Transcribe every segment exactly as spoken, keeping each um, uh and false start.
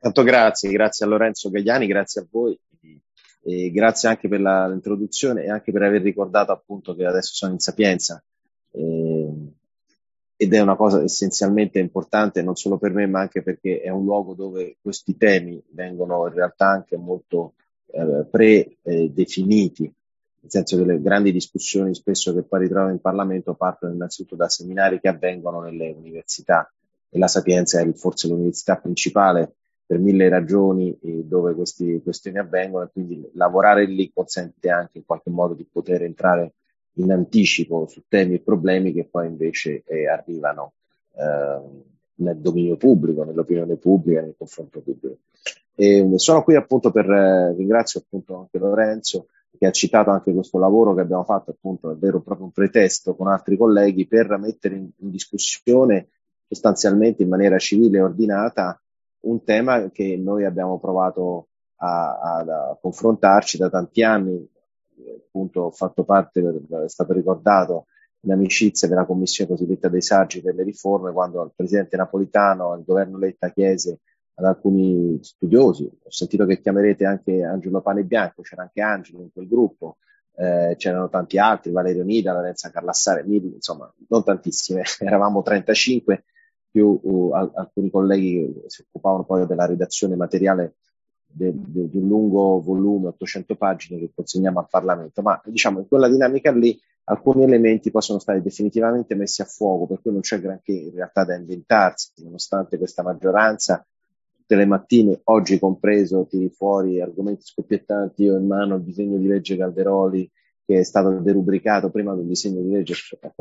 Tanto grazie, grazie a Lorenzo Gagliani, grazie a voi e grazie anche per la- l'introduzione e anche per aver ricordato appunto che adesso sono in Sapienza eh, ed è una cosa essenzialmente importante non solo per me ma anche perché è un luogo dove questi temi vengono in realtà anche molto eh, predefiniti, nel senso che le grandi discussioni spesso che poi ritrovo in Parlamento partono innanzitutto da seminari che avvengono nelle università e la Sapienza è forse l'università principale per mille ragioni eh, dove queste questioni avvengono e quindi lavorare lì consente anche in qualche modo di poter entrare in anticipo su temi e problemi che poi invece eh, arrivano eh, nel dominio pubblico, nell'opinione pubblica, nel confronto pubblico. E sono qui appunto per eh, ringrazio appunto anche Lorenzo che ha citato anche questo lavoro che abbiamo fatto, appunto, è vero, proprio un pretesto con altri colleghi per mettere in, in discussione sostanzialmente in maniera civile e ordinata un tema che noi abbiamo provato a, a, a confrontarci da tanti anni, appunto ho fatto parte, è stato ricordato, in amicizia della commissione cosiddetta dei saggi per le riforme, quando il presidente Napolitano e il governo Letta chiese ad alcuni studiosi, ho sentito che chiamerete anche Angelo Panebianco, c'era anche Angelo in quel gruppo, eh, c'erano tanti altri, Valerio Nida, Lorenza Carlassare, Mili, insomma, non tantissime, eravamo trentacinque più uh, al- alcuni colleghi che si occupavano poi della redazione materiale de- de- di un lungo volume, ottocento pagine che consegniamo al Parlamento, ma diciamo in quella dinamica lì alcuni elementi poi sono stati definitivamente messi a fuoco, per cui non c'è granché in realtà da inventarsi, nonostante questa maggioranza tutte le mattine, oggi compreso, tiri fuori argomenti scoppiettanti, io in mano il disegno di legge Calderoli che è stato derubricato prima di un disegno di legge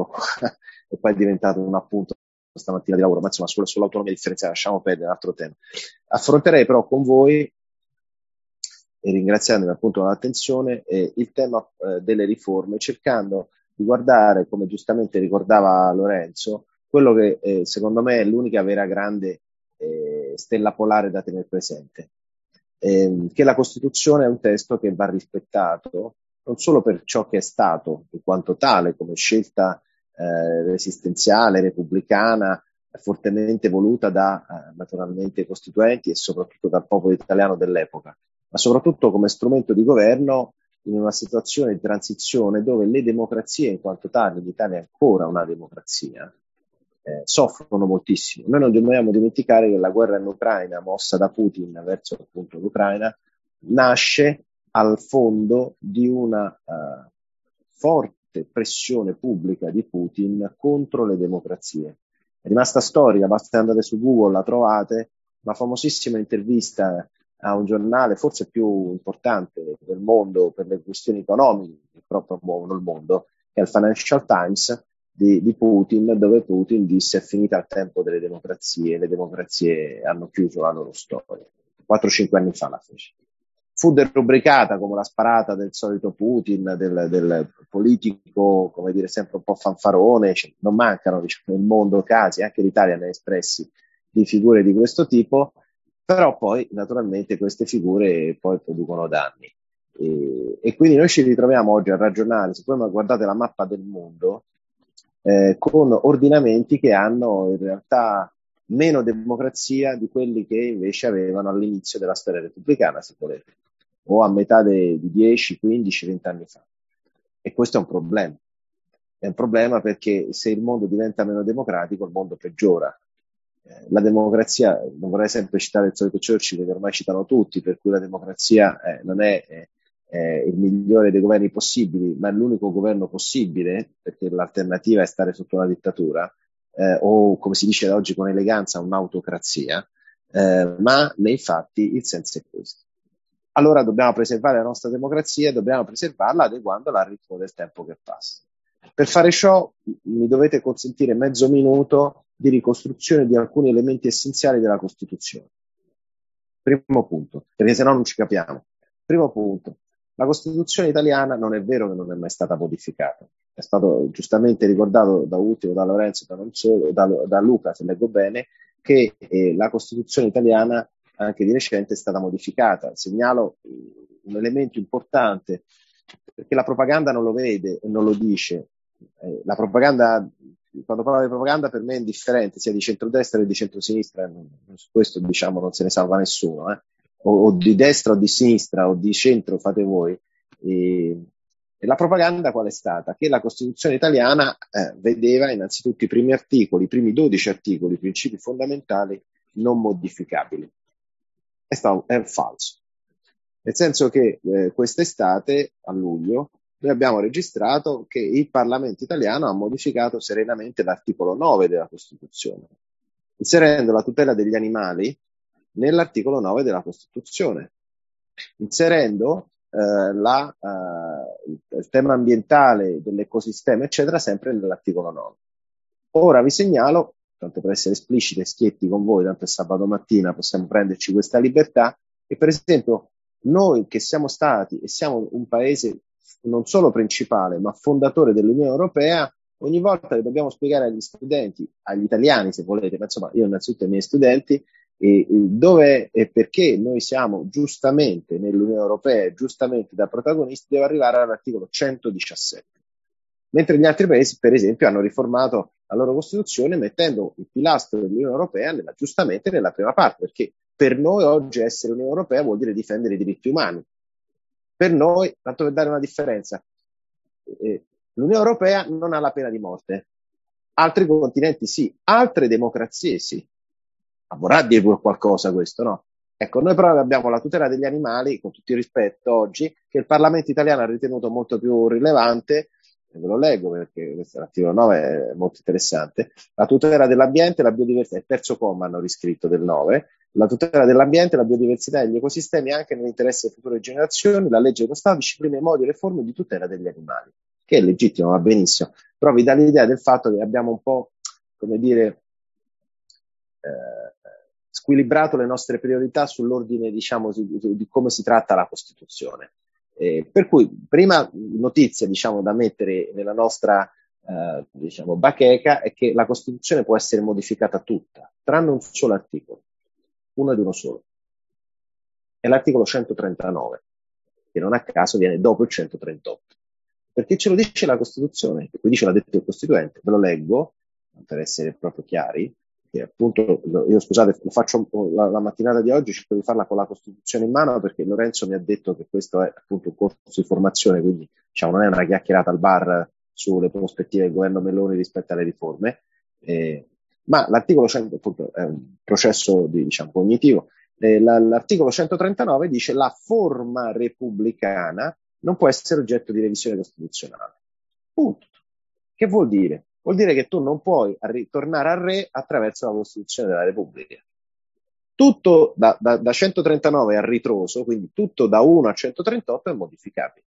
e poi è diventato un appunto stamattina di lavoro, ma insomma sulla, sull'autonomia differenziata lasciamo perdere un altro tema. Affronterei però con voi e ringraziandomi appunto dell'attenzione eh, il tema eh, delle riforme, cercando di guardare, come giustamente ricordava Lorenzo, quello che eh, secondo me è l'unica vera grande eh, stella polare da tenere presente, ehm, che la Costituzione è un testo che va rispettato non solo per ciò che è stato, in quanto tale, come scelta eh, resistenziale, repubblicana, fortemente voluta da eh, naturalmente costituenti e soprattutto dal popolo italiano dell'epoca, ma soprattutto come strumento di governo in una situazione di transizione dove le democrazie in quanto tali, l'Italia è ancora una democrazia, eh, soffrono moltissimo. Noi non dobbiamo dimenticare che la guerra in Ucraina, mossa da Putin verso appunto l'Ucraina, nasce al fondo di una uh, forte pressione pubblica di Putin contro le democrazie. È rimasta storica, basta andare su Google, la trovate, una famosissima intervista a un giornale forse più importante del mondo per le questioni economiche che proprio muovono il mondo, che è il Financial Times di, di Putin, dove Putin disse è finita il tempo delle democrazie, le democrazie hanno chiuso la loro storia. quattro cinque anni fa la fece. Fu derubricata come la sparata del solito Putin, del, del politico, come dire, sempre un po' fanfarone, cioè, non mancano diciamo, nel mondo casi, anche l'Italia ne ha espressi di figure di questo tipo, però poi naturalmente queste figure poi producono danni. E, e quindi noi ci ritroviamo oggi a ragionare, se poi guardate la mappa del mondo, eh, con ordinamenti che hanno in realtà meno democrazia di quelli che invece avevano all'inizio della storia repubblicana, se volete, o a metà dei, di dieci, quindici, venti anni fa. E questo è un problema. È un problema perché se il mondo diventa meno democratico, il mondo peggiora. Eh, la democrazia, non vorrei sempre citare il solito Churchill che ormai citano tutti, per cui la democrazia eh, non è eh, eh, il migliore dei governi possibili, ma è l'unico governo possibile, perché l'alternativa è stare sotto una dittatura, eh, o come si dice oggi con eleganza, un'autocrazia, eh, ma nei fatti il senso è questo. Allora dobbiamo preservare la nostra democrazia e dobbiamo preservarla adeguandola al ritmo del tempo che passa. Per fare ciò mi dovete consentire mezzo minuto di ricostruzione di alcuni elementi essenziali della Costituzione. Primo punto, perché se no non ci capiamo. Primo punto, la Costituzione italiana non è vero che non è mai stata modificata. È stato giustamente ricordato da ultimo da Lorenzo, da, non solo, da, da Luca, se leggo bene, che eh, la Costituzione italiana anche di recente è stata modificata. Segnalo eh, un elemento importante perché la propaganda non lo vede e non lo dice. Eh, la propaganda quando parlo di propaganda per me è indifferente, sia di centrodestra che di centrosinistra, su questo diciamo non se ne salva nessuno, eh. o, o di destra o di sinistra o di centro, fate voi. E, e la propaganda qual è stata? Che la Costituzione italiana eh, vedeva innanzitutto i primi articoli, i primi dodici articoli, i principi fondamentali non modificabili. È, stato, è falso. Nel senso che eh, quest'estate, a luglio, noi abbiamo registrato che il Parlamento italiano ha modificato serenamente l'articolo nove della Costituzione, inserendo la tutela degli animali nell'articolo nove della Costituzione, inserendo eh, la, eh, il tema ambientale dell'ecosistema, eccetera, sempre nell'articolo nove. Ora vi segnalo, tanto per essere espliciti e schietti con voi, tanto è sabato mattina, possiamo prenderci questa libertà, che per esempio noi che siamo stati e siamo un paese non solo principale, ma fondatore dell'Unione Europea, ogni volta che dobbiamo spiegare agli studenti, agli italiani se volete, ma insomma io innanzitutto ai miei studenti, e, e dove e perché noi siamo giustamente nell'Unione Europea e giustamente da protagonisti, deve arrivare all'articolo centodiciassette. Mentre gli altri paesi, per esempio, hanno riformato la loro Costituzione mettendo il pilastro dell'Unione Europea nella, giustamente nella prima parte, perché per noi oggi essere Unione Europea vuol dire difendere i diritti umani. Per noi, tanto per dare una differenza, eh, l'Unione Europea non ha la pena di morte, altri continenti sì, altre democrazie sì. Ma vorrà dire qualcosa questo, no? Ecco, noi però abbiamo la tutela degli animali, con tutto il rispetto oggi, che il Parlamento italiano ha ritenuto molto più rilevante, e ve lo leggo perché questo l'articolo nove è molto interessante, la tutela dell'ambiente e la biodiversità, il terzo comma hanno riscritto del nove, la tutela dell'ambiente, la biodiversità e gli ecosistemi anche nell'interesse delle future generazioni, la legge dello Stato disciplina i modi e le forme di tutela degli animali, che è legittimo, va benissimo, però vi dà l'idea del fatto che abbiamo un po', come dire, eh, squilibrato le nostre priorità sull'ordine, diciamo, di, di come si tratta la Costituzione. Eh, per cui, prima notizia, diciamo, da mettere nella nostra eh, diciamo, bacheca è che la Costituzione può essere modificata tutta, tranne un solo articolo, uno ed uno solo. È l'articolo centotrentanove, che non a caso viene dopo il centotrentotto. Perché ce lo dice la Costituzione, e qui ce l'ha detto il Costituente, ve lo leggo, per essere proprio chiari, che appunto, io scusate, lo faccio la, la mattinata di oggi, cerco di farla con la Costituzione in mano, perché Lorenzo mi ha detto che questo è appunto un corso di formazione, quindi diciamo non è una chiacchierata al bar sulle prospettive del governo Meloni rispetto alle riforme, eh, ma l'articolo cento appunto è un processo di, diciamo, cognitivo, eh, la, l'articolo centotrentanove dice la forma repubblicana non può essere oggetto di revisione costituzionale. Punto. Che vuol dire? Vuol dire che tu non puoi ritornare al re attraverso la Costituzione della Repubblica. Tutto da, da, da centotrentanove a ritroso, quindi tutto da uno a centotrentotto è modificabile.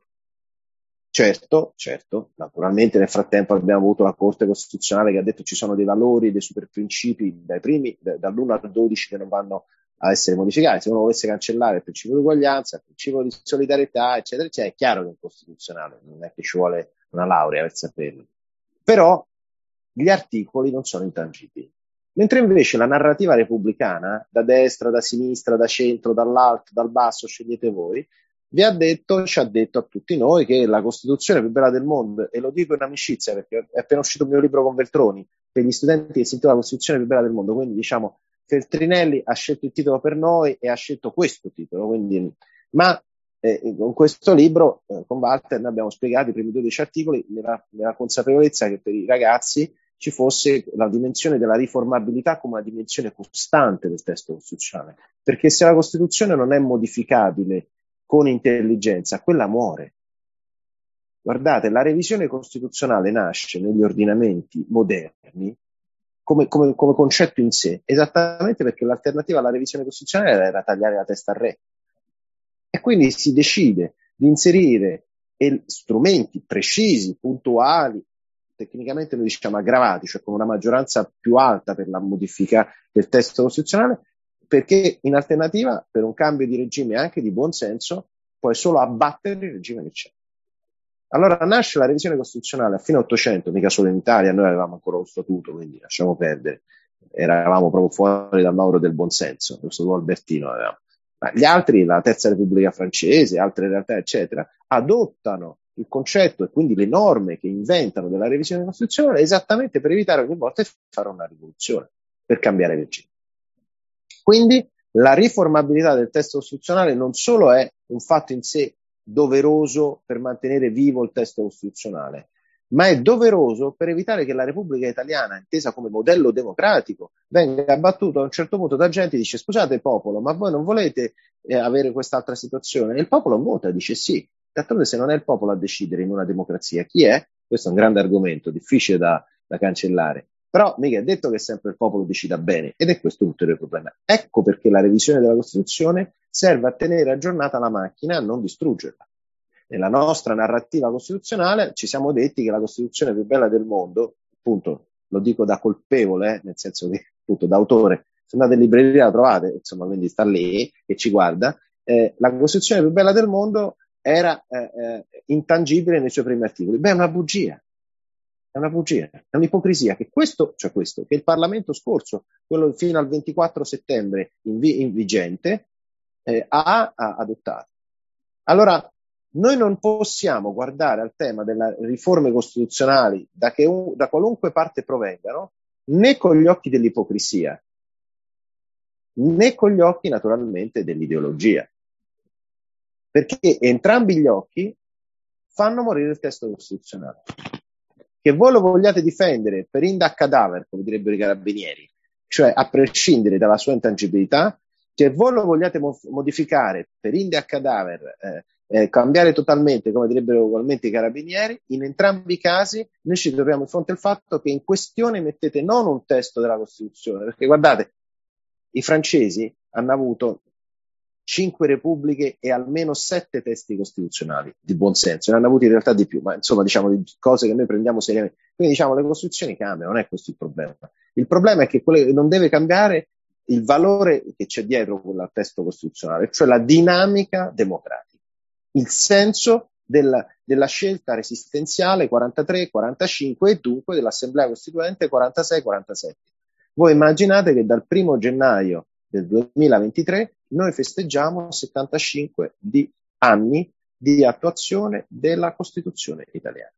Certo, certo, naturalmente nel frattempo abbiamo avuto la Corte Costituzionale che ha detto che ci sono dei valori, dei super principi dai primi, da, dall'uno al dodici che non vanno a essere modificati. Se uno volesse cancellare il principio di uguaglianza, il principio di solidarietà, eccetera, eccetera, è chiaro che è costituzionale, non è che ci vuole una laurea per saperlo. Però gli articoli non sono intangibili. Mentre invece la narrativa repubblicana, da destra, da sinistra, da centro, dall'alto, dal basso, scegliete voi, vi ha detto, ci ha detto a tutti noi che la Costituzione più bella del mondo, e lo dico in amicizia perché è appena uscito il mio libro con Veltroni, per gli studenti che si intitola la Costituzione più bella del mondo, quindi diciamo Feltrinelli ha scelto il titolo per noi e ha scelto questo titolo, quindi, ma eh, con questo libro, eh, con Walter, noi abbiamo spiegato i primi dodici articoli nella, nella consapevolezza che per i ragazzi ci fosse la dimensione della riformabilità come una dimensione costante del testo costituzionale, perché se la Costituzione non è modificabile con intelligenza, quella muore. Guardate, la revisione costituzionale nasce negli ordinamenti moderni come, come, come concetto in sé, esattamente perché l'alternativa alla revisione costituzionale era tagliare la testa al re. E quindi si decide di inserire strumenti precisi, puntuali, tecnicamente noi diciamo aggravati, cioè con una maggioranza più alta per la modifica del testo costituzionale, perché in alternativa, per un cambio di regime anche di buon senso, puoi solo abbattere il regime che c'è. Allora nasce la revisione costituzionale a fine Ottocento, mica solo in Italia, noi avevamo ancora lo statuto, quindi lasciamo perdere, eravamo proprio fuori dal novero del buonsenso, lo statuto albertino avevamo. Ma gli altri, la Terza Repubblica Francese, altre realtà, eccetera, adottano il concetto e quindi le norme che inventano della revisione costituzionale esattamente per evitare ogni volta di fare una rivoluzione, per cambiare regime. Quindi la riformabilità del testo costituzionale non solo è un fatto in sé doveroso per mantenere vivo il testo costituzionale, ma è doveroso per evitare che la Repubblica Italiana, intesa come modello democratico, venga abbattuta a un certo punto da gente che dice: scusate popolo, ma voi non volete eh, avere quest'altra situazione? E il popolo vota, dice sì. D'altronde, se non è il popolo a decidere in una democrazia, chi è? Questo è un grande argomento, difficile da, da cancellare. Però mica è detto che sempre il popolo decida bene, ed è questo un ulteriore problema. Ecco perché la revisione della Costituzione serve a tenere aggiornata la macchina, a non distruggerla. Nella nostra narrativa costituzionale ci siamo detti che la Costituzione più bella del mondo, appunto, lo dico da colpevole, eh, nel senso che appunto da autore, se andate in libreria la trovate, insomma, quindi sta lì e ci guarda, eh, la Costituzione più bella del mondo era eh, eh, intangibile nei suoi primi articoli. Beh, è una bugia. È una bugia, è un'ipocrisia che questo, cioè questo, che il Parlamento scorso, quello fino al ventiquattro settembre in, vi, in vigente, eh, ha, ha adottato. Allora, noi non possiamo guardare al tema delle riforme costituzionali da, che un, da qualunque parte provengano, né con gli occhi dell'ipocrisia, né con gli occhi naturalmente dell'ideologia, perché entrambi gli occhi fanno morire il testo costituzionale. Che voi lo vogliate difendere per inda cadaver, come direbbero i carabinieri, cioè a prescindere dalla sua intangibilità, che voi lo vogliate mo- modificare per inda cadaver, eh, eh, cambiare totalmente, come direbbero ugualmente i carabinieri, in entrambi i casi noi ci troviamo di fronte al fatto che in questione mettete non un testo della Costituzione, perché guardate, i francesi hanno avuto cinque repubbliche e almeno sette testi costituzionali di buon senso, ne hanno avuti in realtà di più, ma insomma diciamo di cose che noi prendiamo seriamente. Quindi diciamo le costituzioni cambiano, non è questo il problema. Il problema è che non deve cambiare il valore che c'è dietro quel testo costituzionale, cioè la dinamica democratica, il senso della, della scelta resistenziale quarantatré quarantacinque e dunque dell'Assemblea Costituente quarantasei quarantasette. Voi immaginate che dal primo gennaio del duemilaventitré noi festeggiamo settantacinque di anni di attuazione della Costituzione italiana.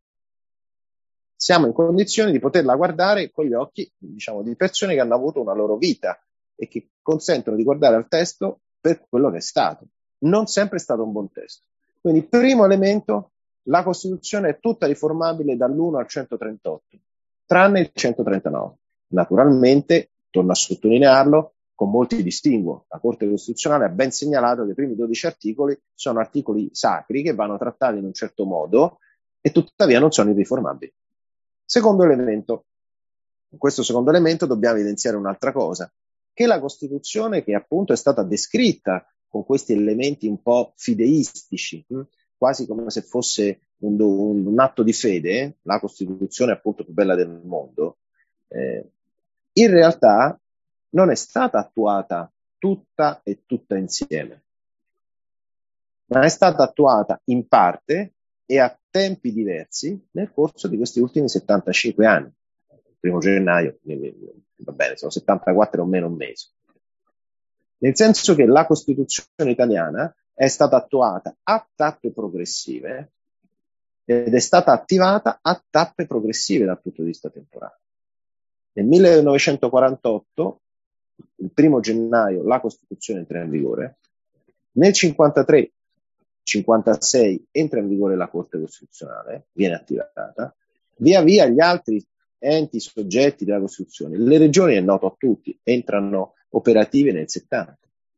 Siamo in condizione di poterla guardare con gli occhi, diciamo, di persone che hanno avuto una loro vita e che consentono di guardare al testo per quello che è stato. Non sempre è stato un buon testo. Quindi, primo elemento, la Costituzione è tutta riformabile dall'uno al centotrentotto, tranne il centotrentanove. Naturalmente, torno a sottolinearlo, con molti distinguo. La Corte Costituzionale ha ben segnalato che i primi dodici articoli sono articoli sacri che vanno trattati in un certo modo e tuttavia non sono irriformabili. Secondo elemento, in questo secondo elemento dobbiamo evidenziare un'altra cosa, che la Costituzione, che appunto è stata descritta con questi elementi un po' fideistici, hm? quasi come se fosse un, un, un atto di fede, la Costituzione appunto più bella del mondo, eh, in realtà non è stata attuata tutta e tutta insieme, ma è stata attuata in parte e a tempi diversi nel corso di questi ultimi settantacinque anni. Il primo gennaio, va bene, sono settantaquattro o meno un mese. Nel senso che la Costituzione italiana è stata attuata a tappe progressive ed è stata attivata a tappe progressive dal punto di vista temporale. Nel millenovecentoquarantotto, il primo gennaio, la Costituzione entra in vigore. Nel cinquantatré cinquantasei entra in vigore la Corte Costituzionale, viene attivata, via via gli altri enti, soggetti della Costituzione, le regioni è noto a tutti, entrano operative nel settanta.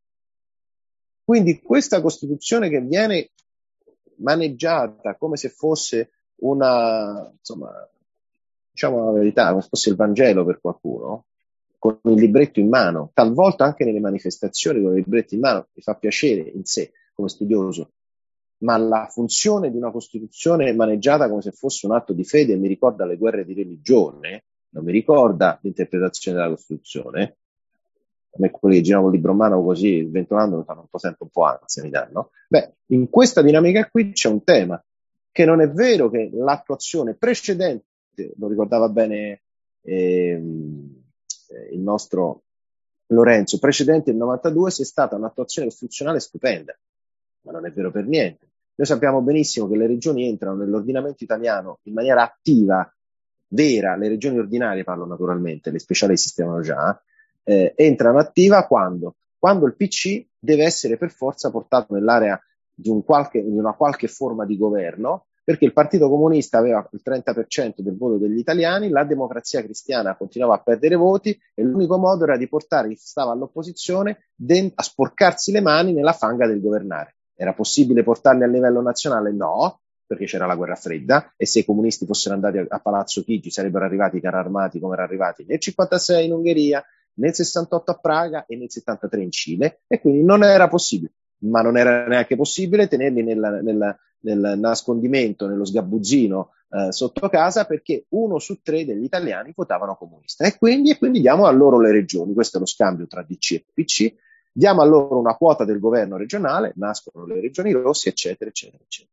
Quindi questa Costituzione che viene maneggiata come se fosse una, insomma, diciamo la verità, come se fosse il Vangelo per qualcuno, con il libretto in mano, talvolta anche nelle manifestazioni con il libretto in mano, mi fa piacere in sé come studioso, ma la funzione di una Costituzione maneggiata come se fosse un atto di fede mi ricorda le guerre di religione, non mi ricorda l'interpretazione della Costituzione. A me quelli che girano il libro in mano così, sventolando, mi fanno un po' sempre un po' ansia, mi danno. Beh, in questa dinamica qui c'è un tema, che non è vero che l'attuazione precedente, lo ricordava bene ehm, il nostro Lorenzo, precedente il novantadue, sia stata un'attuazione costituzionale stupenda, ma non è vero per niente. Noi sappiamo benissimo che le regioni entrano nell'ordinamento italiano in maniera attiva, vera, le regioni ordinarie parlo naturalmente, le speciali esistevano già, eh, entrano attiva quando? Quando il P C deve essere per forza portato nell'area di, un qualche, di una qualche forma di governo, perché il Partito Comunista aveva il trenta per cento del voto degli italiani, la Democrazia Cristiana continuava a perdere voti e l'unico modo era di portare chi stava all'opposizione a sporcarsi le mani nella fanga del governare. Era possibile portarli a livello nazionale? No, perché c'era la guerra fredda e se i comunisti fossero andati a, a Palazzo Chigi sarebbero arrivati i carri armati come erano arrivati nel cinquantasei in Ungheria, nel sessantotto a Praga e nel settantatré in Cile, e quindi non era possibile. Ma non era neanche possibile tenerli nel, nel, nel nascondimento, nello sgabuzzino eh, sotto casa, perché uno su tre degli italiani votavano comunista. E quindi, e quindi diamo a loro le regioni. Questo è lo scambio tra D C e P C. Diamo a loro una quota del governo regionale, nascono le regioni rosse, eccetera, eccetera, eccetera.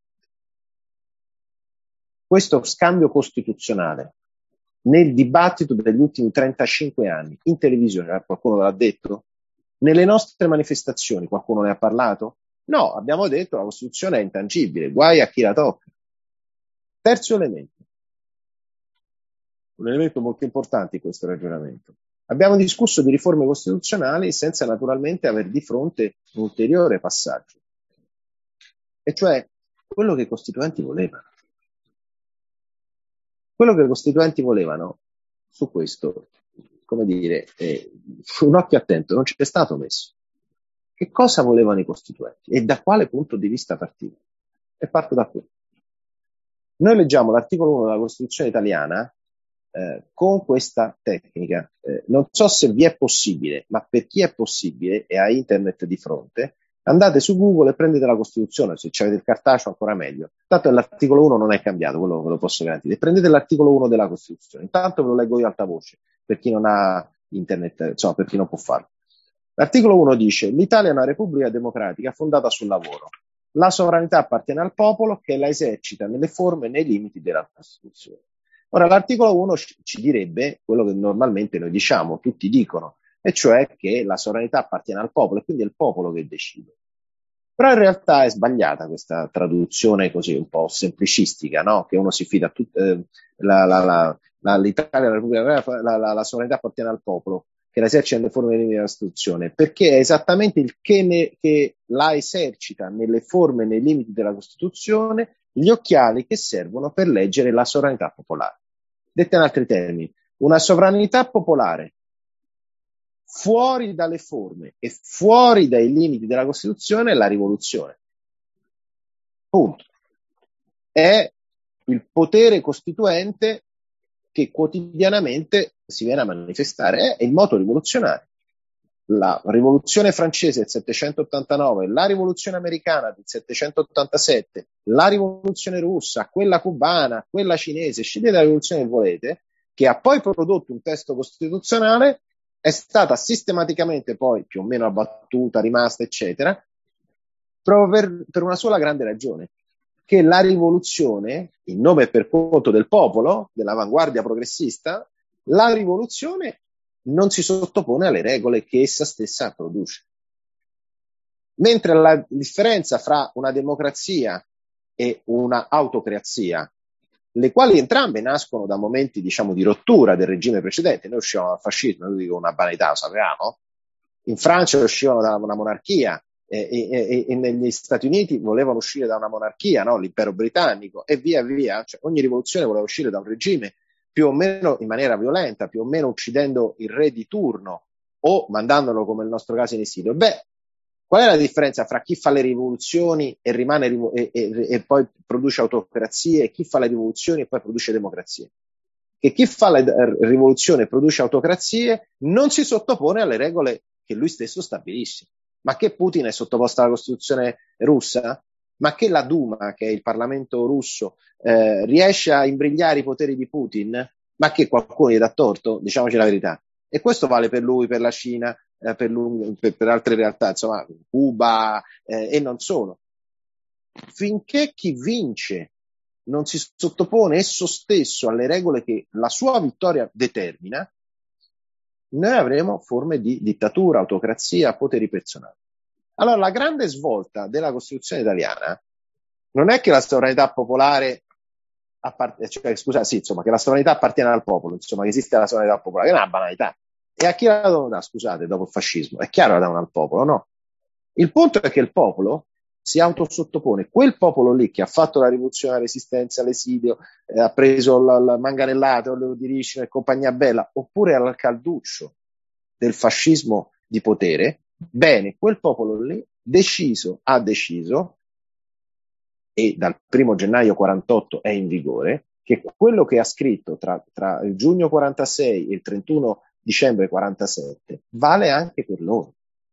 Questo scambio costituzionale nel dibattito degli ultimi trentacinque anni in televisione, qualcuno l'ha detto? Nelle nostre manifestazioni qualcuno ne ha parlato? No, abbiamo detto che la Costituzione è intangibile, guai a chi la tocca. Terzo elemento, un elemento molto importante in questo ragionamento. Abbiamo discusso di riforme costituzionali senza naturalmente aver di fronte un ulteriore passaggio, e cioè quello che i costituenti volevano. Quello che i costituenti volevano, su questo, come dire, eh, un occhio attento non c'è stato messo. Che cosa volevano i costituenti e da quale punto di vista partire? E parto da qui. Noi leggiamo l'articolo uno della Costituzione italiana eh, con questa tecnica. Eh, non so se vi è possibile, ma per chi è possibile e ha internet di fronte, andate su Google e prendete la Costituzione, se avete il cartaceo ancora meglio. Tanto l'articolo uno non è cambiato, quello ve lo posso garantire. Prendete l'articolo uno della Costituzione. Intanto ve lo leggo io a alta voce, per chi non ha internet, insomma, per chi non può farlo. L'articolo uno dice: l'Italia è una repubblica democratica fondata sul lavoro. La sovranità appartiene al popolo che la esercita nelle forme e nei limiti della Costituzione. Ora, l'articolo uno ci direbbe quello che normalmente noi diciamo, tutti dicono, e cioè che la sovranità appartiene al popolo e quindi è il popolo che decide. Però in realtà è sbagliata questa traduzione così un po' semplicistica, no? Che uno si fida a tut- eh, la, la, la, la, l'Italia, la Repubblica, la, la, la sovranità appartiene al popolo che la esercita nelle forme della Costituzione, perché è esattamente il che, ne, che la esercita nelle forme e nei limiti della Costituzione gli occhiali che servono per leggere la sovranità popolare. Detta in altri termini, una sovranità popolare fuori dalle forme e fuori dai limiti della Costituzione è la rivoluzione. Punto. È il potere costituente che quotidianamente si viene a manifestare, è il moto rivoluzionario. La rivoluzione francese del settecentottantanove, la rivoluzione americana del settecentottantasette, la rivoluzione russa, quella cubana, quella cinese, scegliete la rivoluzione che volete, che ha poi prodotto un testo costituzionale, è stata sistematicamente poi più o meno abbattuta, rimasta, eccetera, proprio per, per una sola grande ragione, che la rivoluzione, in nome e per conto del popolo, dell'avanguardia progressista, la rivoluzione non si sottopone alle regole che essa stessa produce. Mentre la differenza fra una democrazia e una autocrazia, le quali entrambe nascono da momenti, diciamo, di rottura del regime precedente. Noi uscivamo dal fascismo, non dico una banalità, lo sappiamo. In Francia uscivano da una monarchia e, e, e negli Stati Uniti volevano uscire da una monarchia, no? L'impero britannico, e via via. Cioè, ogni rivoluzione voleva uscire da un regime più o meno in maniera violenta, più o meno uccidendo il re di turno o mandandolo, come nel nostro caso, in esilio. Beh, qual è la differenza fra chi fa le rivoluzioni e, rimane, e, e, e poi produce autocrazie e chi fa le rivoluzioni e poi produce democrazie? Che chi fa la rivoluzione e produce autocrazie non si sottopone alle regole che lui stesso stabilisce. Ma che Putin è sottoposto alla Costituzione russa? Ma che la Duma, che è il Parlamento russo, eh, riesce a imbrigliare i poteri di Putin? Ma che qualcuno gli dà torto? Diciamoci la verità. E questo vale per lui, per la Cina, eh, per, lui, per, per altre realtà, insomma, Cuba eh, e non solo. Finché chi vince non si sottopone esso stesso alle regole che la sua vittoria determina, noi avremo forme di dittatura, autocrazia, poteri personali. Allora, la grande svolta della Costituzione italiana non è che la sovranità popolare appart- cioè, scusa, sì, insomma, che la sovranità appartiene al popolo, insomma, che esiste la sovranità popolare, che è una banalità. E a chi la devono scusate, dopo il fascismo? È chiaro che la devono al popolo, no? Il punto è che il popolo si autosottopone. Quel popolo lì che ha fatto la rivoluzione, la resistenza, l'esilio, eh, ha preso la, la manganellato, lo dirisce e compagnia bella, oppure al calduccio del fascismo di potere, bene, quel popolo lì deciso, ha deciso, e dal primo gennaio quarantotto è in vigore, che quello che ha scritto tra, tra il giugno quarantasei e il trentuno dicembre quarantasette vale anche per loro.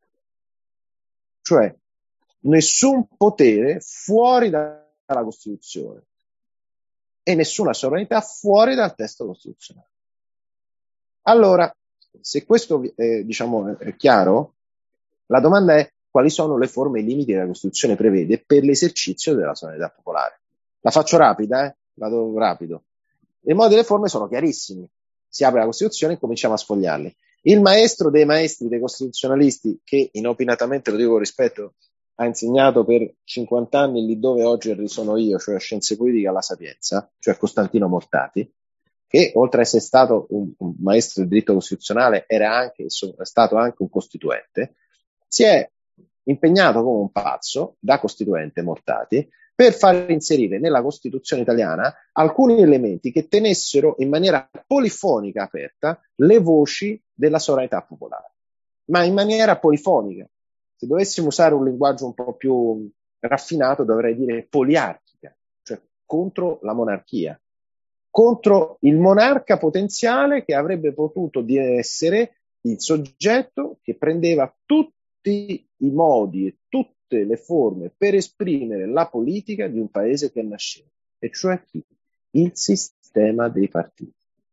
Cioè, nessun potere fuori dalla Costituzione e nessuna sovranità fuori dal testo costituzionale. Allora, se questo eh, diciamo, è chiaro, la domanda è quali sono le forme e i limiti che la Costituzione prevede per l'esercizio della sovranità popolare. La faccio rapida, eh? Vado rapido. I modi e le forme sono chiarissimi. Si apre la Costituzione e cominciamo a sfogliarli. Il maestro dei maestri dei costituzionalisti, che inopinatamente, lo dico con rispetto, ha insegnato per cinquanta anni lì dove oggi sono io, cioè scienze politiche alla Sapienza, cioè Costantino Mortati, che oltre ad essere stato un, un maestro del diritto costituzionale, era anche, è stato anche un costituente, si è impegnato come un pazzo, da costituente Mortati, per far inserire nella Costituzione italiana alcuni elementi che tenessero in maniera polifonica aperta le voci della sovranità popolare, ma in maniera polifonica. Se dovessimo usare un linguaggio un po' più raffinato, dovrei dire poliarchica, cioè contro la monarchia, contro il monarca potenziale che avrebbe potuto essere il soggetto che prendeva tutti i modi e tutte le forme per esprimere la politica di un paese che nasceva, e cioè chi? Il sistema dei partiti.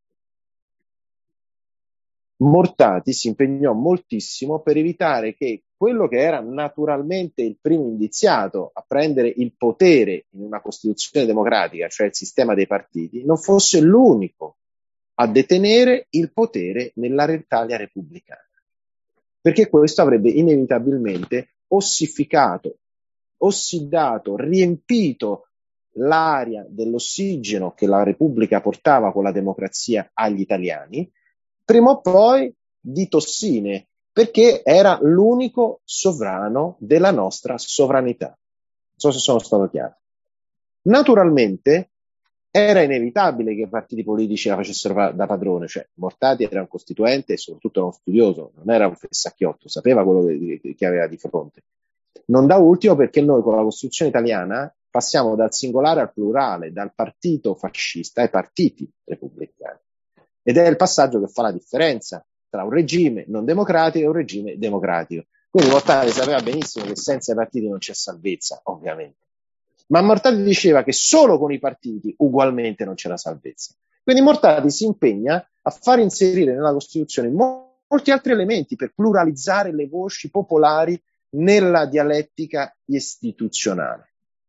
Mortati si impegnò moltissimo per evitare che quello che era naturalmente il primo indiziato a prendere il potere in una Costituzione democratica, cioè il sistema dei partiti, non fosse l'unico a detenere il potere nell'Italia repubblicana. Perché questo avrebbe inevitabilmente ossificato, ossidato, riempito l'aria dell'ossigeno che la Repubblica portava con la democrazia agli italiani, prima o poi di tossine, perché era l'unico sovrano della nostra sovranità. Non so se sono stato chiaro. Naturalmente era inevitabile che i partiti politici la facessero da padrone, cioè Mortati era un costituente e soprattutto era uno studioso, non era un fessacchiotto, sapeva quello che, che aveva di fronte. Non da ultimo perché noi con la Costituzione italiana passiamo dal singolare al plurale, dal partito fascista ai partiti repubblicani. Ed è il passaggio che fa la differenza tra un regime non democratico e un regime democratico. Quindi Mortati sapeva benissimo che senza i partiti non c'è salvezza, ovviamente. Ma Mortati diceva che solo con i partiti ugualmente non c'era salvezza. Quindi Mortati si impegna a far inserire nella Costituzione molti altri elementi per pluralizzare le voci popolari nella dialettica istituzionale.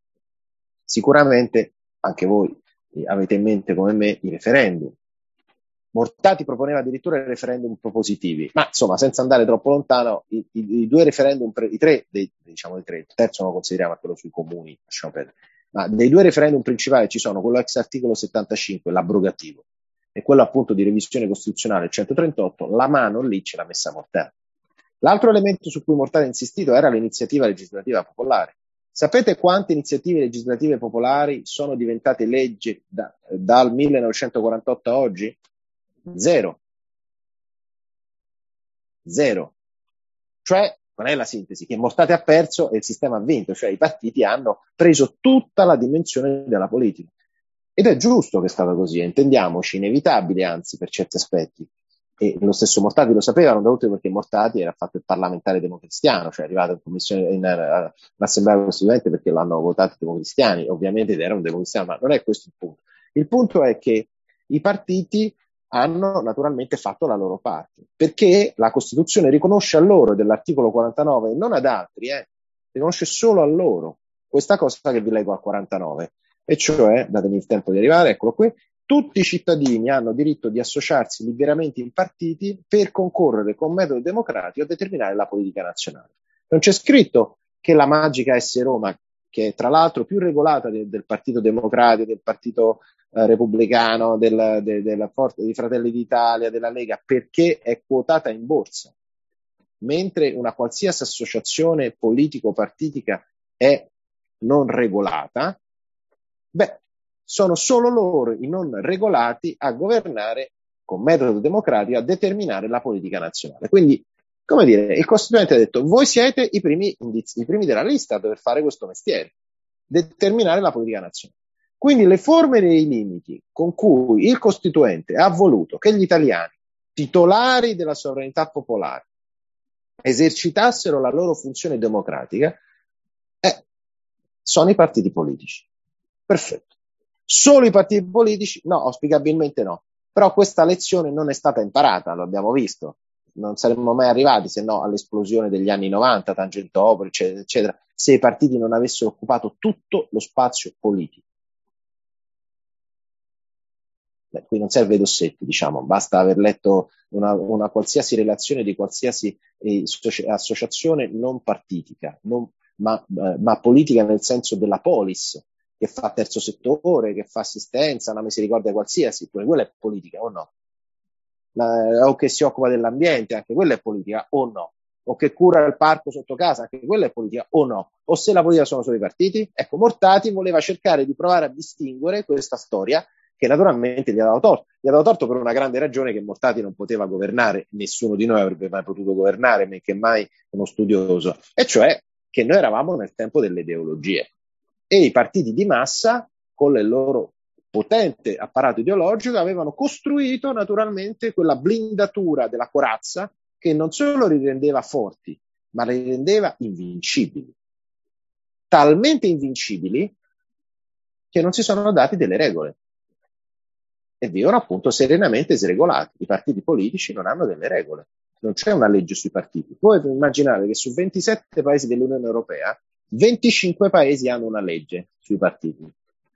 Sicuramente anche voi avete in mente come me i referendum. Mortati proponeva addirittura i referendum propositivi, ma insomma, senza andare troppo lontano, i, i, i due referendum, pre, i tre, dei, diciamo i tre, il terzo non lo consideriamo, quello sui comuni, lasciamo perdere, ma dei due referendum principali ci sono quello ex articolo settantacinque, l'abrogativo, e quello appunto di revisione costituzionale, il centotrentotto, la mano lì ce l'ha messa Mortati. L'altro elemento su cui Mortati ha insistito era l'iniziativa legislativa popolare. Sapete quante iniziative legislative popolari sono diventate legge da, dal millenovecentoquarantotto a oggi? Zero. Zero. Cioè, qual è la sintesi? Che Mortati ha perso e il sistema ha vinto, cioè i partiti hanno preso tutta la dimensione della politica. Ed è giusto che è stato così, intendiamoci, inevitabile anzi per certi aspetti. E lo stesso Mortati lo sapeva, non da ultimo perché Mortati era fatto il parlamentare democristiano, cioè è arrivato in commissione in, uh, l'Assemblea Costituente perché l'hanno votato i democristiani, ovviamente era un democristiano, ma non è questo il punto. Il punto è che i partiti hanno naturalmente fatto la loro parte, perché la Costituzione riconosce a loro dell'articolo quarantanove e non ad altri, eh, riconosce solo a loro questa cosa che vi leggo al quarantanove, e cioè, datemi il tempo di arrivare, eccolo qui, tutti i cittadini hanno diritto di associarsi liberamente in partiti per concorrere con metodo democratico a determinare la politica nazionale. Non c'è scritto che la magica S Roma, che è tra l'altro più regolata de, del Partito Democratico, del Partito eh, Repubblicano, del, de, della Forza di Fratelli d'Italia, della Lega, perché è quotata in borsa, mentre una qualsiasi associazione politico-partitica è non regolata, beh, sono solo loro i non regolati a governare con metodo democratico, a determinare la politica nazionale. Quindi, come dire, il Costituente ha detto: voi siete i primi, indizi, i primi della lista a dover fare questo mestiere, determinare la politica nazionale. Quindi le forme dei limiti con cui il Costituente ha voluto che gli italiani, titolari della sovranità popolare, esercitassero la loro funzione democratica, eh, sono i partiti politici. Perfetto. Solo i partiti politici? No, auspicabilmente no. Però questa lezione non è stata imparata, lo abbiamo visto. Non saremmo mai arrivati, se no, all'esplosione degli anni novanta, Tangentopoli, eccetera, eccetera, se i partiti non avessero occupato tutto lo spazio politico. Beh, qui non serve dossetti, diciamo, basta aver letto una, una qualsiasi relazione di qualsiasi eh, associazione non partitica, non, ma, eh, ma politica nel senso della polis, che fa terzo settore, che fa assistenza, una misericordia qualsiasi, pure quella è politica o no? La, o che si occupa dell'ambiente, anche quella è politica o no? O che cura il parco sotto casa, anche quella è politica o no? O se la politica sono solo i partiti? Ecco, Mortati voleva cercare di provare a distinguere questa storia, che naturalmente gli ha dato torto. Gli ha dato torto per una grande ragione: che Mortati non poteva governare, nessuno di noi avrebbe mai potuto governare, men che mai uno studioso, e cioè che noi eravamo nel tempo delle ideologie. E i partiti di massa, con il loro potente apparato ideologico, avevano costruito naturalmente quella blindatura della corazza che non solo li rendeva forti, ma li rendeva invincibili. Talmente invincibili che non si sono dati delle regole e vivono appunto serenamente sregolati. I partiti politici non hanno delle regole, non c'è una legge sui partiti. Potete immaginare che su ventisette paesi dell'Unione Europea, venticinque paesi hanno una legge sui partiti.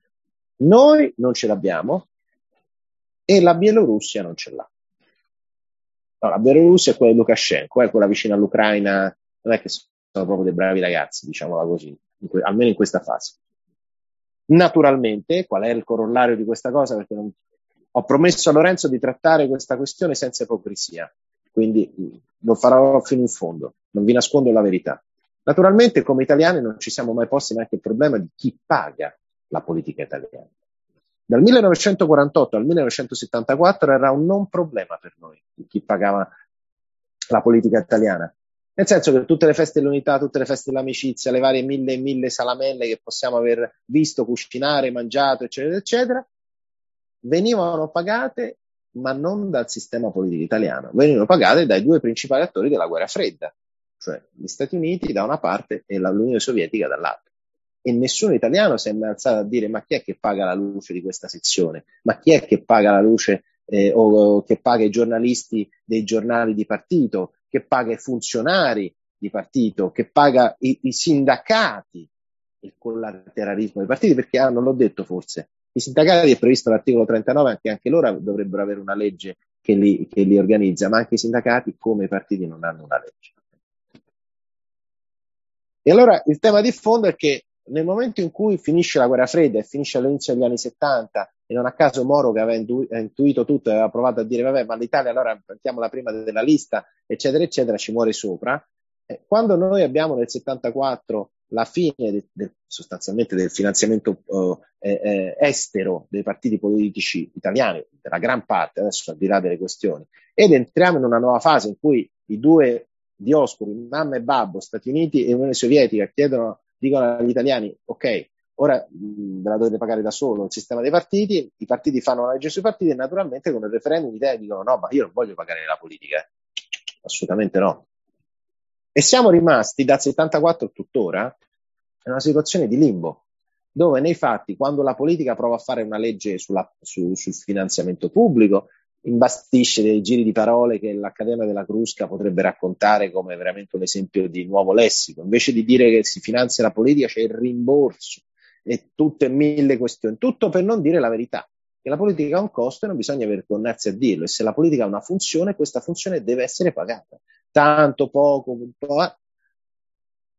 Noi non ce l'abbiamo e la Bielorussia non ce l'ha. No, la Bielorussia è quella di Lukashenko, è quella vicina all'Ucraina, non è che sono proprio dei bravi ragazzi, diciamola così, in que- almeno in questa fase. Naturalmente, qual è il corollario di questa cosa? Perché non... ho promesso a Lorenzo di trattare questa questione senza ipocrisia, quindi lo farò fino in fondo, non vi nascondo la verità. Naturalmente, come italiani non ci siamo mai posti neanche il problema di chi paga la politica italiana. Dal millenovecentoquarantotto al millenovecentosettantaquattro era un non problema per noi chi pagava la politica italiana, nel senso che tutte le feste dell'unità, tutte le feste dell'amicizia, le varie mille e mille salamelle che possiamo aver visto cucinare, mangiato, eccetera, eccetera, venivano pagate, ma non dal sistema politico italiano, venivano pagate dai due principali attori della guerra fredda, cioè gli Stati Uniti da una parte e l'Unione Sovietica dall'altra. E nessun italiano si è mai alzato a dire: ma chi è che paga la luce di questa sezione? Ma chi è che paga la luce eh, o, o che paga i giornalisti dei giornali di partito, che paga i funzionari di partito, che paga i, i sindacati, il collateralismo dei partiti? Perché ah, non l'ho detto forse, i sindacati è previsto all'articolo trentanove, anche, anche loro dovrebbero avere una legge che li, che li organizza, ma anche i sindacati, come i partiti, non hanno una legge. E allora il tema di fondo è che nel momento in cui finisce la guerra fredda e finisce all'inizio degli anni settanta, e non a caso Moro, che aveva intu- intuito tutto, aveva provato a dire: vabbè, ma l'Italia allora mettiamola prima della lista, eccetera, eccetera, ci muore sopra. Eh, quando noi abbiamo nel settantaquattro la fine de- de- sostanzialmente del finanziamento uh, eh, estero dei partiti politici italiani, della gran parte, adesso al di là delle questioni, ed entriamo in una nuova fase in cui i due Dioscuri, mamma e babbo, Stati Uniti e Unione Sovietica, chiedono, dicono agli italiani: ok, ora mh, ve la dovete pagare da solo il sistema dei partiti, i partiti fanno una legge sui partiti, e naturalmente con il referendum l'Italia dicono: no, ma io non voglio pagare la politica, eh. Assolutamente no. E siamo rimasti dal settantaquattro tuttora in una situazione di limbo, dove nei fatti, quando la politica prova a fare una legge sulla, su, sul finanziamento pubblico, imbastisce dei giri di parole che l'Accademia della Crusca potrebbe raccontare come veramente un esempio di nuovo lessico. Invece di dire che si finanzia la politica, c'è il rimborso e tutte mille questioni, tutto per non dire la verità, che la politica ha un costo e non bisogna vergognarsi a dirlo, e se la politica ha una funzione, questa funzione deve essere pagata, tanto, poco, un po', eh.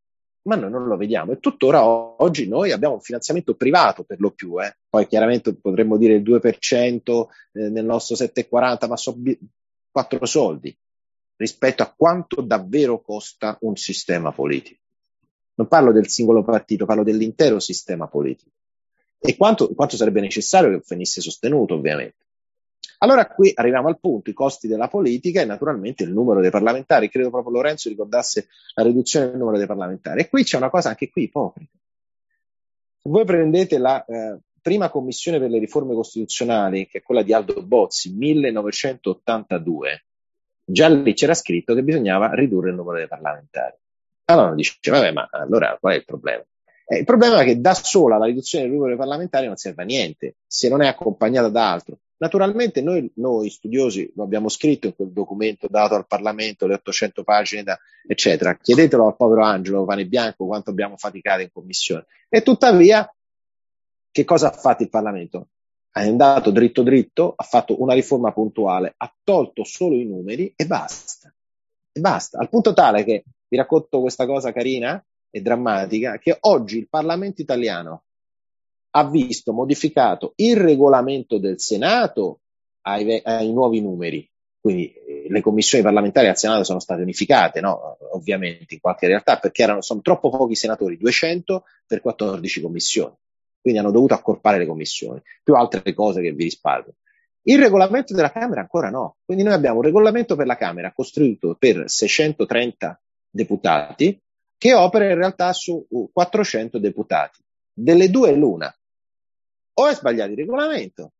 ma noi non lo vediamo. E tuttora oggi noi abbiamo un finanziamento privato per lo più, eh. Poi chiaramente potremmo dire il due per cento eh, nel nostro sette virgola quaranta, ma sono bi- quattro soldi rispetto a quanto davvero costa un sistema politico. Non parlo del singolo partito, parlo dell'intero sistema politico. E quanto, quanto sarebbe necessario che venisse sostenuto, ovviamente. Allora qui arriviamo al punto, i costi della politica e naturalmente il numero dei parlamentari. Credo proprio Lorenzo ricordasse la riduzione del numero dei parlamentari. E qui c'è una cosa anche qui ipocrita. Se voi prendete la eh, prima commissione per le riforme costituzionali, che è quella di Aldo Bozzi, millenovecentottantadue, già lì c'era scritto che bisognava ridurre il numero dei parlamentari. Allora uno dice, vabbè, ma allora qual è il problema? Eh, il problema è che da sola la riduzione del numero dei parlamentari non serve a niente, se non è accompagnata da altro. Naturalmente noi, noi studiosi lo abbiamo scritto in quel documento dato al Parlamento, le ottocento pagine, da, eccetera. Chiedetelo al povero Angelo Panebianco quanto abbiamo faticato in commissione. E tuttavia, che cosa ha fatto il Parlamento? È andato dritto dritto, ha fatto una riforma puntuale, ha tolto solo i numeri e basta. E basta. Al punto tale che, vi racconto questa cosa carina e drammatica, che oggi il Parlamento italiano ha visto modificato il regolamento del Senato ai, ai nuovi numeri. Quindi eh, le commissioni parlamentari al Senato sono state unificate, no? Ovviamente in qualche realtà, perché erano, sono troppo pochi senatori, duecento per quattordici commissioni. Quindi hanno dovuto accorpare le commissioni, più altre cose che vi risparmio. Il regolamento della Camera ancora no. Quindi noi abbiamo un regolamento per la Camera costruito per seicentotrenta deputati che opera in realtà su quattrocento deputati. Delle due l'una. O è sbagliato il regolamento,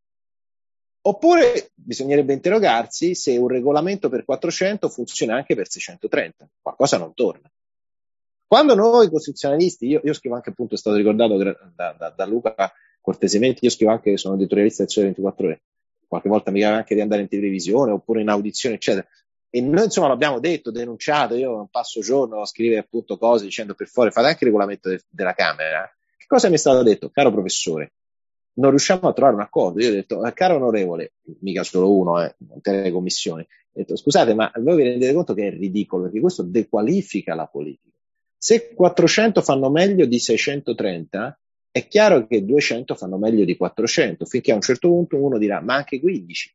oppure bisognerebbe interrogarsi se un regolamento per quattrocento funziona anche per seicentotrenta. Qualcosa non torna. Quando noi costituzionalisti, io, io scrivo anche, appunto, è stato ricordato da, da, da Luca cortesemente, io scrivo anche, sono editorialista del Sole ventiquattro Ore, qualche volta mi capita anche di andare in televisione oppure in audizione, eccetera. E noi insomma l'abbiamo detto, denunciato, io non passo giorno a scrivere appunto cose dicendo per favore fate anche il regolamento de- della Camera. Che cosa mi è stato detto? Caro professore, non riusciamo a trovare un accordo. Io ho detto, eh, caro onorevole, mica solo uno, eh, intere commissioni, ho detto, scusate, ma voi vi rendete conto che è ridicolo, perché questo dequalifica la politica. Se quattrocento fanno meglio di seicentotrenta, è chiaro che duecento fanno meglio di quattrocento, finché a un certo punto uno dirà, ma anche quindici.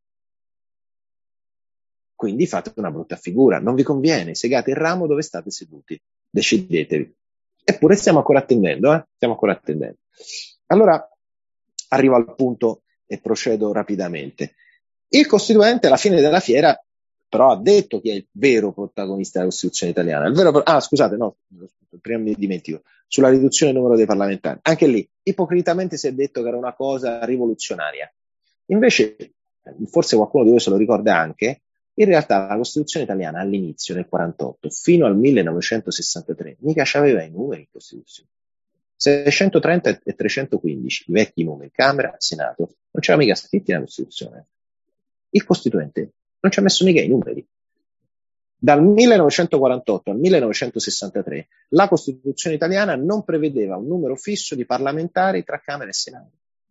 Quindi fate una brutta figura, non vi conviene, segate il ramo dove state seduti, decidetevi. Eppure stiamo ancora attendendo, eh? Stiamo ancora attendendo. Allora, arrivo al punto e procedo rapidamente. Il Costituente alla fine della fiera però ha detto chi è il vero protagonista della Costituzione italiana. Il vero, ah, scusate, no, prima mi dimentico, sulla riduzione del numero dei parlamentari. Anche lì, ipocritamente si è detto che era una cosa rivoluzionaria. Invece, forse qualcuno di voi se lo ricorda anche, in realtà la Costituzione italiana all'inizio, nel quarantotto, fino al millenovecentosessantatré, mica c'aveva i numeri in Costituzione. seicentotrenta e trecentoquindici, i vecchi numeri, Camera, Senato, non c'era mica scritti nella Costituzione. Il Costituente non ci ha messo mica i numeri. Dal millenovecentoquarantotto al millenovecentosessantatré la Costituzione italiana non prevedeva un numero fisso di parlamentari tra Camera e Senato.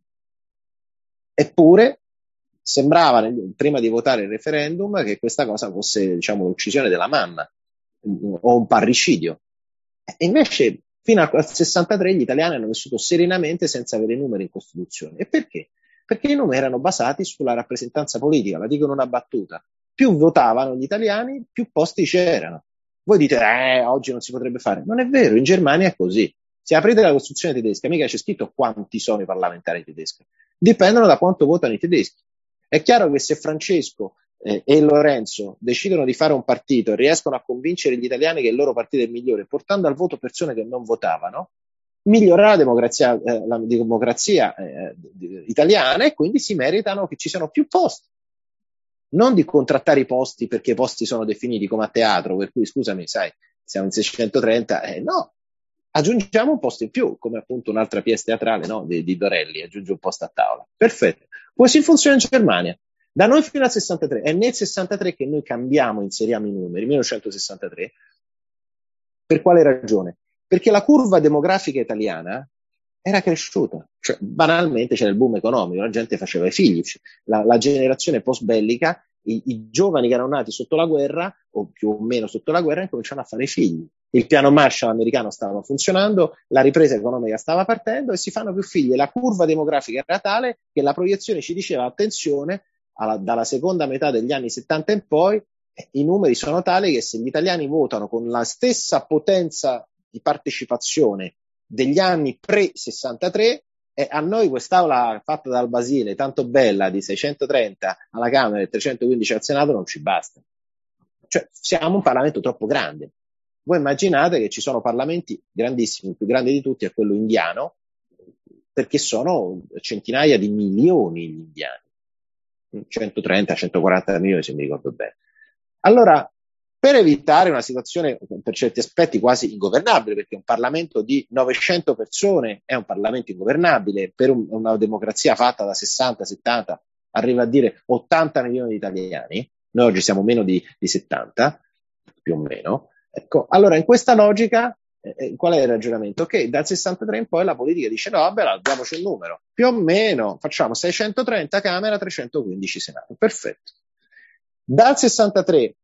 Eppure sembrava, prima di votare il referendum, che questa cosa fosse, diciamo, l'uccisione della mamma o un parricidio. E invece fino al sessantatré gli italiani hanno vissuto serenamente senza avere numeri in Costituzione. E perché? Perché i numeri erano basati sulla rappresentanza politica, la dico in una battuta. Più votavano gli italiani, più posti c'erano. Voi dite, eh, oggi non si potrebbe fare. Non è vero, in Germania è così. Se aprite la Costituzione tedesca, mica c'è scritto quanti sono i parlamentari tedeschi. Dipendono da quanto votano i tedeschi. È chiaro che se Francesco eh, e Lorenzo decidono di fare un partito e riescono a convincere gli italiani che il loro partito è il migliore, portando al voto persone che non votavano, migliorerà la democrazia, eh, la democrazia eh, italiana, e quindi si meritano che ci siano più posti. Non di contrattare i posti perché i posti sono definiti come a teatro, per cui scusami, sai, siamo in seicentotrenta, eh, no, aggiungiamo un posto in più, come appunto un'altra pièce teatrale, no, di, di Dorelli, aggiunge un posto a tavola. Perfetto. Così funziona in Germania. Da noi fino al sessantatré, è nel sessantatré che noi cambiamo, inseriamo i numeri, millenovecentosessantatré. Per quale ragione? Perché la curva demografica italiana era cresciuta, cioè banalmente c'era il boom economico, la gente faceva i figli, la, la generazione post bellica, i, i giovani che erano nati sotto la guerra o più o meno sotto la guerra incominciano a fare i figli, il piano Marshall americano stava funzionando, la ripresa economica stava partendo e si fanno più figli. La curva demografica era tale che la proiezione ci diceva attenzione, alla, dalla seconda metà degli anni settanta in poi eh, i numeri sono tali che se gli italiani votano con la stessa potenza di partecipazione degli anni pre-sessantatré, e a noi quest'aula fatta dal Basile, tanto bella, di seicentotrenta alla Camera e trecentoquindici al Senato, non ci basta. Cioè, siamo un Parlamento troppo grande. Voi immaginate che ci sono parlamenti grandissimi, il più grande di tutti è quello indiano, perché sono centinaia di milioni gli indiani, centotrenta centoquaranta milioni se mi ricordo bene. Allora, per evitare una situazione per certi aspetti quasi ingovernabile, perché un Parlamento di novecento persone è un Parlamento ingovernabile, per un, una democrazia fatta da sessanta settanta arriva a dire ottanta milioni di italiani, noi oggi siamo meno di, di settanta, più o meno. Ecco, allora in questa logica, eh, qual è il ragionamento? Che dal sessantatré in poi la politica dice no, vabbè, diamoci un numero, più o meno facciamo seicentotrenta Camera, trecentoquindici Senato, perfetto. Dal sessantatré,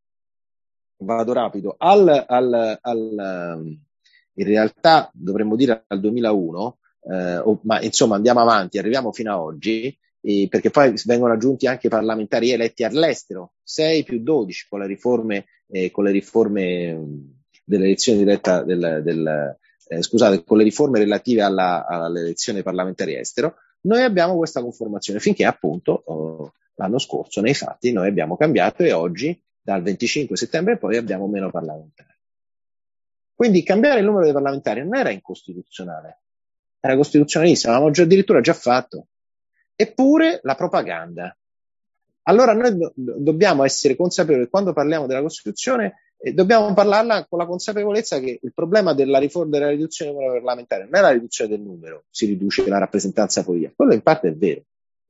vado rapido, al, al, al, in realtà dovremmo dire al duemilauno, eh, o, ma insomma andiamo avanti, arriviamo fino a oggi, eh, perché poi vengono aggiunti anche parlamentari eletti all'estero, sei più dodici con le riforme, eh, con le riforme dell'elezione diretta del, del eh, scusate, con le riforme relative alla, all'elezione parlamentari estero. Noi abbiamo questa conformazione finché appunto oh, l'anno scorso nei fatti noi abbiamo cambiato e oggi dal venticinque settembre poi abbiamo meno parlamentari. Quindi cambiare il numero dei parlamentari non era incostituzionale, era costituzionalissimo, l'avevamo già, addirittura già fatto. Eppure la propaganda. Allora noi do- dobbiamo essere consapevoli che quando parliamo della Costituzione eh, dobbiamo parlarla con la consapevolezza che il problema della riforma della riduzione del numero parlamentare non è la riduzione del numero, si riduce la rappresentanza politica, quello in parte è vero,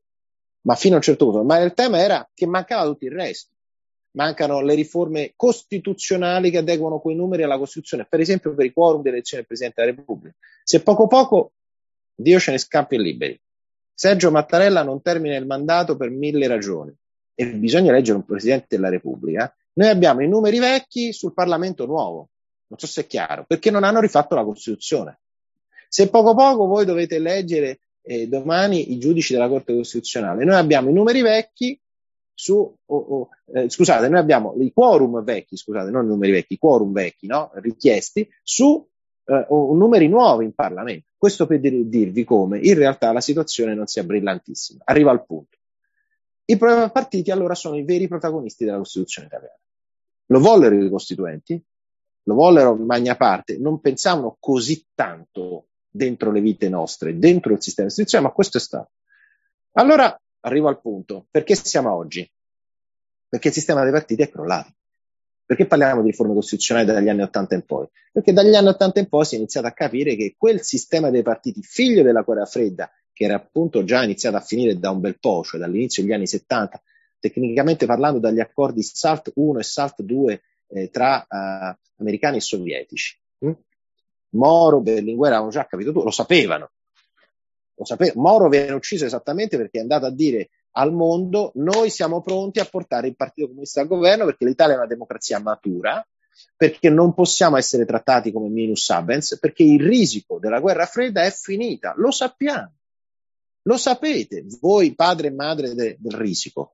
ma fino a un certo punto, ma il tema era che mancava tutto il resto. Mancano le riforme costituzionali che adeguano quei numeri alla Costituzione, per esempio per i quorum dell'elezione del Presidente della Repubblica. Se poco poco, Dio ce ne scampi e liberi, Sergio Mattarella non termina il mandato per mille ragioni e bisogna eleggere un Presidente della Repubblica, noi abbiamo i numeri vecchi sul Parlamento nuovo, non so se è chiaro, perché non hanno rifatto la Costituzione. Se poco poco voi dovete eleggere eh, domani i giudici della Corte Costituzionale, noi abbiamo i numeri vecchi su, oh, oh, eh, scusate, noi abbiamo i quorum vecchi, scusate, non i numeri vecchi, i quorum vecchi, no? Richiesti su eh, numeri nuovi in Parlamento. Questo per dir- dirvi come in realtà la situazione non sia brillantissima. Arriva al punto. I partiti allora sono i veri protagonisti della Costituzione italiana. Lo vollero i costituenti, lo vollero in magna parte, non pensavano così tanto dentro le vite nostre, dentro il sistema istituzionale, ma questo è stato. Allora arrivo al punto, perché siamo oggi? Perché il sistema dei partiti è crollato. Perché parliamo di riforme costituzionali dagli anni ottanta in poi? Perché dagli anni ottanta in poi si è iniziato a capire che quel sistema dei partiti, figlio della guerra fredda, che era appunto già iniziato a finire da un bel po', cioè dall'inizio degli anni settanta, tecnicamente parlando dagli accordi SALT uno e SALT due eh, tra uh, americani e sovietici. Hm? Moro, Berlinguer avevano già capito tutto, lo sapevano. Lo sape- Moro viene ucciso esattamente perché è andato a dire al mondo noi siamo pronti a portare il Partito Comunista al governo perché l'Italia è una democrazia matura, perché non possiamo essere trattati come minus abens, perché il risico della guerra fredda è finita, lo sappiamo, lo sapete voi padre e madre de- del risico.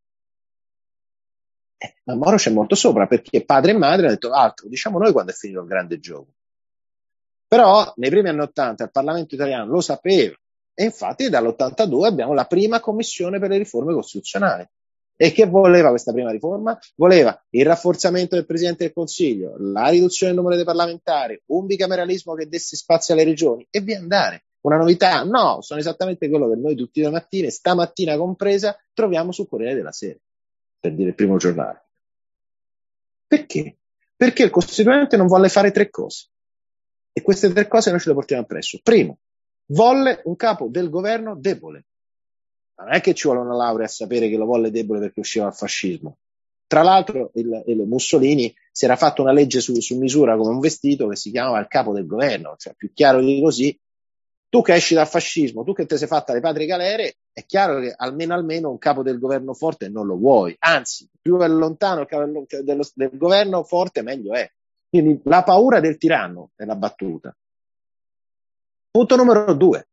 Eh, ma Moro c'è molto sopra perché padre e madre hanno detto altro, diciamo noi quando è finito il grande gioco. Però nei primi anni ottanta il Parlamento italiano lo sapeva. E infatti dall'ottantadue abbiamo la prima commissione per le riforme costituzionali. E che voleva questa prima riforma? Voleva il rafforzamento del Presidente del Consiglio, la riduzione del numero dei parlamentari, un bicameralismo che desse spazio alle regioni e via andare. Una novità? No, sono esattamente quello che noi tutte le mattine, stamattina compresa, troviamo sul Corriere della Sera, per dire il primo giornale. Perché? Perché il Costituente non volle fare tre cose. E queste tre cose noi ce le portiamo appresso. Primo, volle un capo del governo debole. Non è che ci vuole una laurea a sapere che lo volle debole perché usciva dal fascismo. Tra l'altro il, il Mussolini si era fatto una legge su, su misura come un vestito che si chiamava il capo del governo, cioè più chiaro di così. Tu che esci dal fascismo, tu che te sei fatta le patrie galere, è chiaro che almeno almeno un capo del governo forte non lo vuoi. Anzi, più è lontano il capo del, del, del governo forte, meglio è. Quindi la paura del tiranno è la battuta. Punto numero due.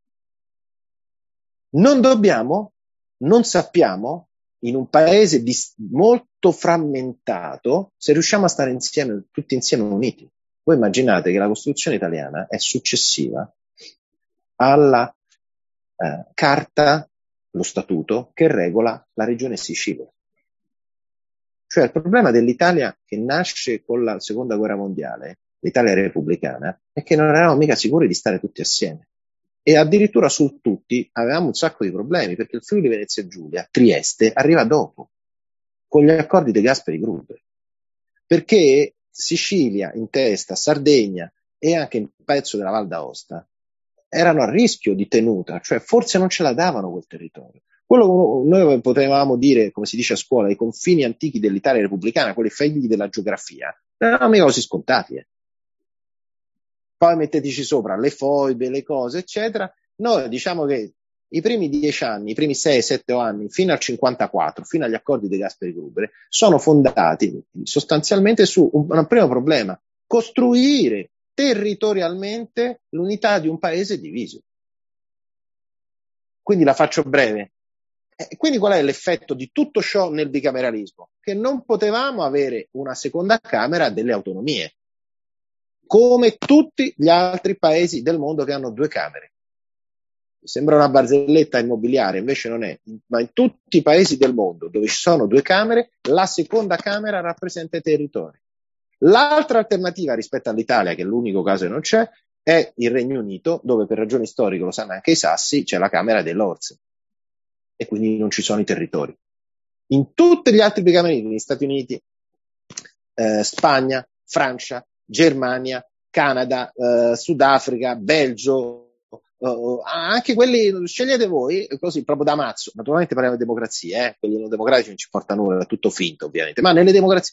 Non dobbiamo, non sappiamo, in un paese dis- molto frammentato, se riusciamo a stare insieme, tutti insieme uniti. Voi immaginate che la Costituzione italiana è successiva alla eh, carta, lo statuto, che regola la regione Sicilia. Cioè il problema dell'Italia che nasce con la seconda guerra mondiale, l'Italia repubblicana, è che non eravamo mica sicuri di stare tutti assieme. E addirittura su tutti avevamo un sacco di problemi, perché il Friuli Venezia Giulia, Trieste, arriva dopo, con gli accordi De Gasperi Gruber. Perché Sicilia in testa, Sardegna e anche un pezzo della Val d'Aosta erano a rischio di tenuta, cioè forse non ce la davano quel territorio. Quello che noi potevamo dire, come si dice a scuola, i confini antichi dell'Italia repubblicana, quelli figli della geografia, non erano mica così scontati. Eh. Poi metteteci sopra le foibe, le cose, eccetera. Noi diciamo che i primi dieci anni, i primi sei sette anni, fino al cinquantaquattro, fino agli accordi di Gasperi Gruber, sono fondati sostanzialmente su un, un primo problema: costruire territorialmente l'unità di un paese diviso. Quindi la faccio breve. E quindi qual è l'effetto di tutto ciò nel bicameralismo? Che non potevamo avere una seconda Camera delle autonomie, come tutti gli altri paesi del mondo che hanno due Camere. Sembra una barzelletta immobiliare, invece non è, ma in tutti i paesi del mondo dove ci sono due Camere, la seconda Camera rappresenta i territori. L'altra alternativa rispetto all'Italia, che è l'unico caso che non c'è, è il Regno Unito, dove per ragioni storiche, lo sanno anche i sassi, c'è la Camera dei Lords e quindi non ci sono i territori. In tutti gli altri bicameralismi, negli Stati Uniti, eh, Spagna, Francia, Germania, Canada, eh, Sudafrica, Belgio, Uh, anche quelli scegliete voi, così proprio da mazzo. Naturalmente parliamo di democrazie, eh? Quelli non democratici non ci porta nulla, è tutto finto ovviamente, ma nelle democrazie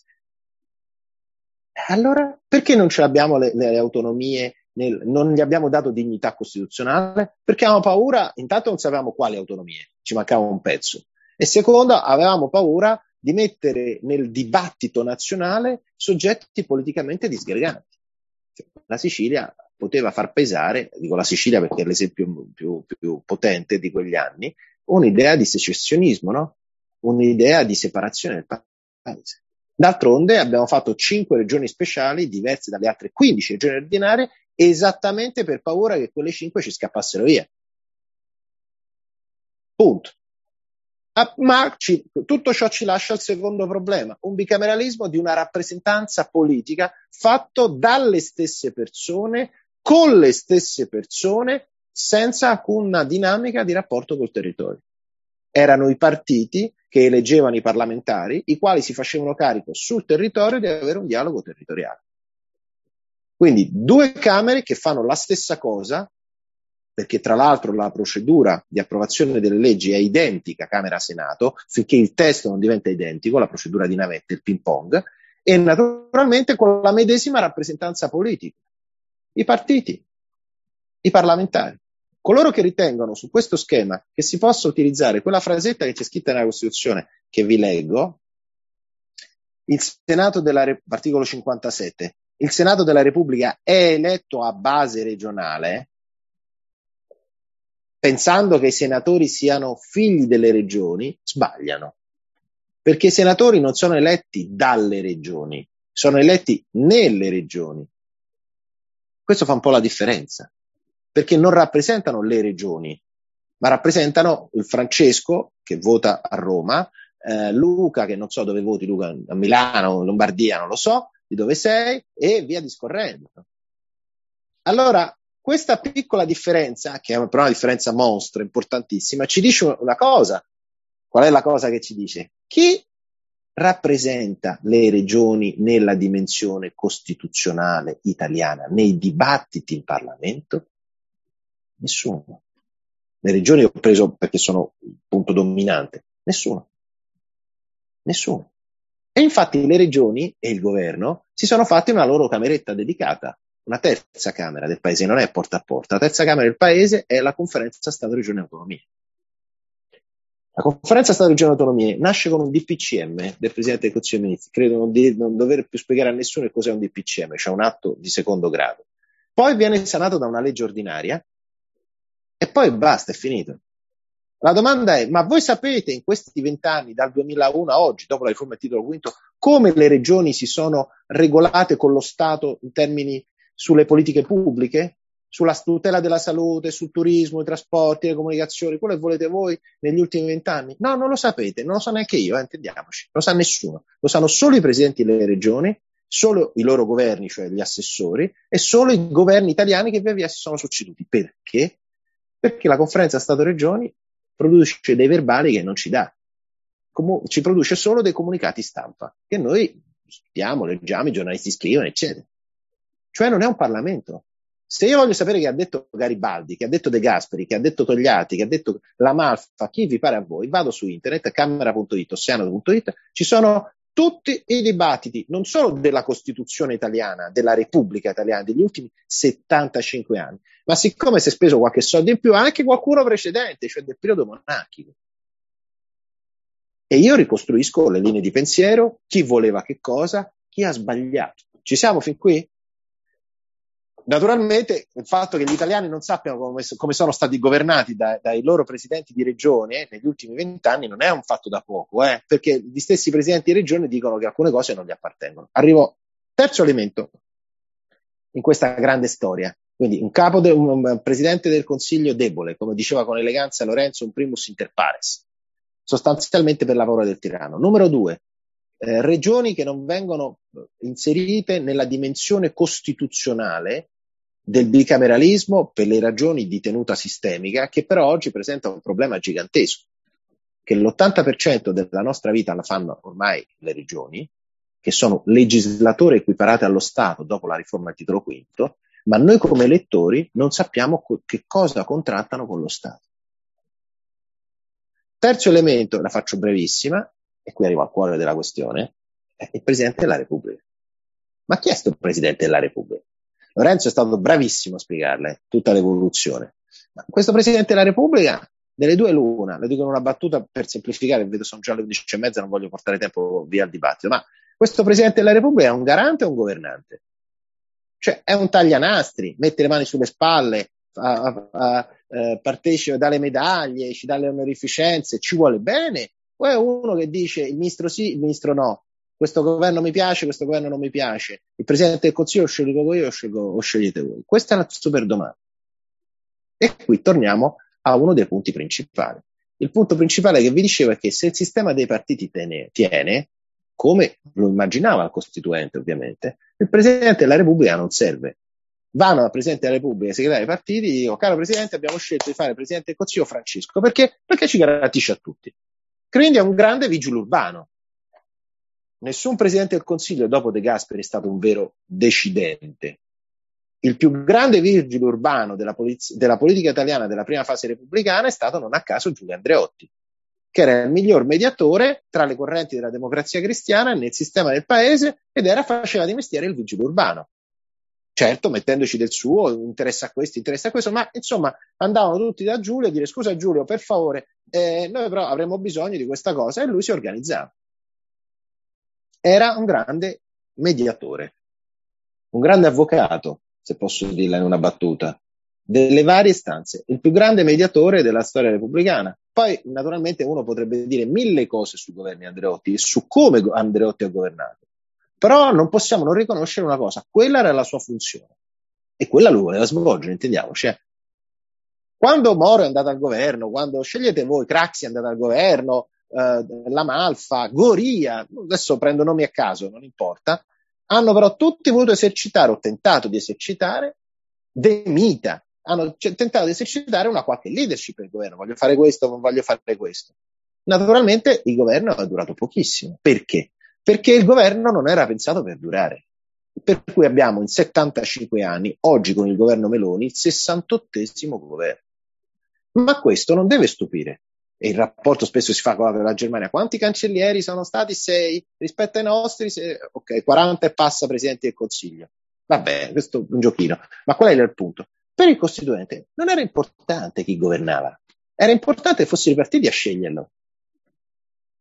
allora perché non ce l'abbiamo le, le autonomie, nel, non gli abbiamo dato dignità costituzionale? Perché avevamo paura, intanto non sapevamo quali autonomie, ci mancava un pezzo, e secondo avevamo paura di mettere nel dibattito nazionale soggetti politicamente disgreganti. La Sicilia poteva far pesare, dico la Sicilia perché è l'esempio più, più potente di quegli anni, un'idea di secessionismo, no? Un'idea di separazione del paese. D'altronde abbiamo fatto cinque regioni speciali diverse dalle altre quindici regioni ordinarie esattamente per paura che quelle cinque ci scappassero via. Punto. Ma ci, tutto ciò ci lascia il secondo problema, un bicameralismo di una rappresentanza politica fatto dalle stesse persone, con le stesse persone, senza alcuna dinamica di rapporto col territorio. Erano i partiti che eleggevano i parlamentari, i quali si facevano carico sul territorio di avere un dialogo territoriale. Quindi due Camere che fanno la stessa cosa, perché tra l'altro la procedura di approvazione delle leggi è identica Camera-Senato, finché il testo non diventa identico, la procedura di navette, il ping pong, e naturalmente con la medesima rappresentanza politica, i partiti, i parlamentari. Coloro che ritengono su questo schema che si possa utilizzare quella frasetta che c'è scritta nella Costituzione, che vi leggo, il Senato della Re- articolo cinquantasette, il Senato della Repubblica è eletto a base regionale, pensando che i senatori siano figli delle regioni, sbagliano. Perché i senatori non sono eletti dalle regioni, sono eletti nelle regioni. Questo fa un po' la differenza, perché non rappresentano le regioni, ma rappresentano il Francesco che vota a Roma, eh, Luca che non so dove voti, Luca a Milano, Lombardia, non lo so, di dove sei, e via discorrendo. Allora, questa piccola differenza, che è però una differenza monstra, importantissima, ci dice una cosa. Qual è la cosa che ci dice? Chi rappresenta le regioni nella dimensione costituzionale italiana, nei dibattiti in Parlamento? Nessuno. Le regioni ho preso perché sono il punto dominante. Nessuno. Nessuno. E infatti le regioni e il governo si sono fatti una loro cameretta dedicata, una terza Camera del Paese, non è porta a porta. La terza Camera del Paese è la Conferenza Stato-Regioni e Autonomie. La conferenza Stato-Regioni e Autonomie nasce con un D P C M del Presidente del Consiglio dei Ministri. Credo non, di, non dover più spiegare a nessuno cos'è un D P C M, cioè un atto di secondo grado. Poi viene sanato da una legge ordinaria e poi basta, è finito. La domanda è, ma voi sapete in questi vent'anni, dal duemilauno a oggi, dopo la riforma del titolo quinto, come le regioni si sono regolate con lo Stato in termini sulle politiche pubbliche? Sulla tutela della salute, sul turismo, i trasporti, le comunicazioni, quello che volete voi negli ultimi vent'anni? No, non lo sapete, non lo so neanche io, eh, intendiamoci, lo sa nessuno, lo sanno solo i presidenti delle regioni, solo i loro governi, cioè gli assessori, e solo i governi italiani che via via si sono succeduti. Perché? Perché la conferenza Stato-Regioni produce dei verbali che non ci dà, Com- ci produce solo dei comunicati stampa, che noi studiamo, leggiamo, i giornalisti scrivono, eccetera. Cioè non è un Parlamento. Se io voglio sapere che ha detto Garibaldi, che ha detto De Gasperi, che ha detto Togliatti, che ha detto La Malfa, chi vi pare a voi, vado su internet, camera punto it, ossiano punto it, ci sono tutti i dibattiti, non solo della Costituzione italiana, della Repubblica italiana, degli ultimi settantacinque anni, ma siccome si è speso qualche soldo in più, anche qualcuno precedente, cioè del periodo monarchico. E io ricostruisco le linee di pensiero, chi voleva che cosa, chi ha sbagliato. Ci siamo fin qui? Naturalmente il fatto che gli italiani non sappiano come, come sono stati governati da, dai loro presidenti di regione negli ultimi vent'anni non è un fatto da poco, eh, perché gli stessi presidenti di regione dicono che alcune cose non gli appartengono. Arrivo terzo elemento in questa grande storia. Quindi un capo de, un presidente del Consiglio debole, come diceva con eleganza Lorenzo, un primus inter pares, sostanzialmente per la paura del tiranno. Numero due, eh, regioni che non vengono inserite nella dimensione costituzionale del bicameralismo per le ragioni di tenuta sistemica, che però oggi presenta un problema gigantesco, che l'ottanta per cento della nostra vita la fanno ormai le regioni, che sono legislatore equiparate allo Stato dopo la riforma del titolo quinto, ma noi come elettori non sappiamo co- che cosa contrattano con lo Stato. Terzo elemento, la faccio brevissima, e qui arrivo al cuore della questione, è il Presidente della Repubblica. Ma chi è sto Presidente della Repubblica? Lorenzo è stato bravissimo a spiegarle tutta l'evoluzione. Ma questo Presidente della Repubblica, delle due l'una, lo dico in una battuta per semplificare, vedo sono già le undici e mezza, non voglio portare tempo via al dibattito, ma questo Presidente della Repubblica è un garante o un governante? Cioè è un taglianastri, mette le mani sulle spalle, a, a, a, eh, partecipa dalle medaglie, ci dà le onorificenze, ci vuole bene? O è uno che dice il ministro sì, il ministro no? Questo governo mi piace, questo governo non mi piace. Il Presidente del Consiglio lo scelgo io o, scelgo, o scegliete voi? Questa è una super domanda. E qui torniamo a uno dei punti principali. Il punto principale che vi dicevo è che se il sistema dei partiti tiene, tiene come lo immaginava il Costituente ovviamente, il Presidente della Repubblica non serve. Vanno dal Presidente della Repubblica, ai segretari dei partiti, dico, caro Presidente, abbiamo scelto di fare il Presidente del Consiglio Francesco, perché? Perché ci garantisce a tutti. Quindi è un grande vigile urbano. Nessun Presidente del Consiglio dopo De Gasperi è stato un vero decidente. Il più grande vigile urbano della, poliz- della politica italiana della prima fase repubblicana è stato non a caso Giulio Andreotti, che era il miglior mediatore tra le correnti della democrazia cristiana nel sistema del paese ed era faceva di mestiere il vigile urbano. Certo, mettendoci del suo, interessa a questo, interessa a questo, ma insomma andavano tutti da Giulio a dire scusa Giulio, per favore, eh, noi però avremmo bisogno di questa cosa e lui si organizzava. Era un grande mediatore, un grande avvocato, se posso dirla in una battuta, delle varie istanze, il più grande mediatore della storia repubblicana. Poi naturalmente uno potrebbe dire mille cose sui governi Andreotti e su come Andreotti ha governato, però non possiamo non riconoscere una cosa, quella era la sua funzione e quella lui voleva svolgere, intendiamoci. Eh. Quando Moro è andato al governo, quando scegliete voi, Craxi è andato al governo, eh, La Malfa, Goria, adesso prendo nomi a caso, non importa, hanno però tutti voluto esercitare o tentato di esercitare De Mita, hanno c- tentato di esercitare una qualche leadership del governo, voglio fare questo, non voglio fare questo. Naturalmente il governo è durato pochissimo. Perché? Perché il governo non era pensato per durare. Per cui abbiamo in settantacinque anni, oggi con il governo Meloni, il sessantottesimo governo. Ma questo non deve stupire. E il rapporto spesso si fa con la Germania. Quanti cancellieri sono stati? Sei. Rispetto ai nostri, se... ok, quaranta e passa presidenti del Consiglio. Vabbè, questo è un giochino. Ma qual è il punto? Per il Costituente non era importante chi governava. Era importante che fossero i partiti a sceglierlo.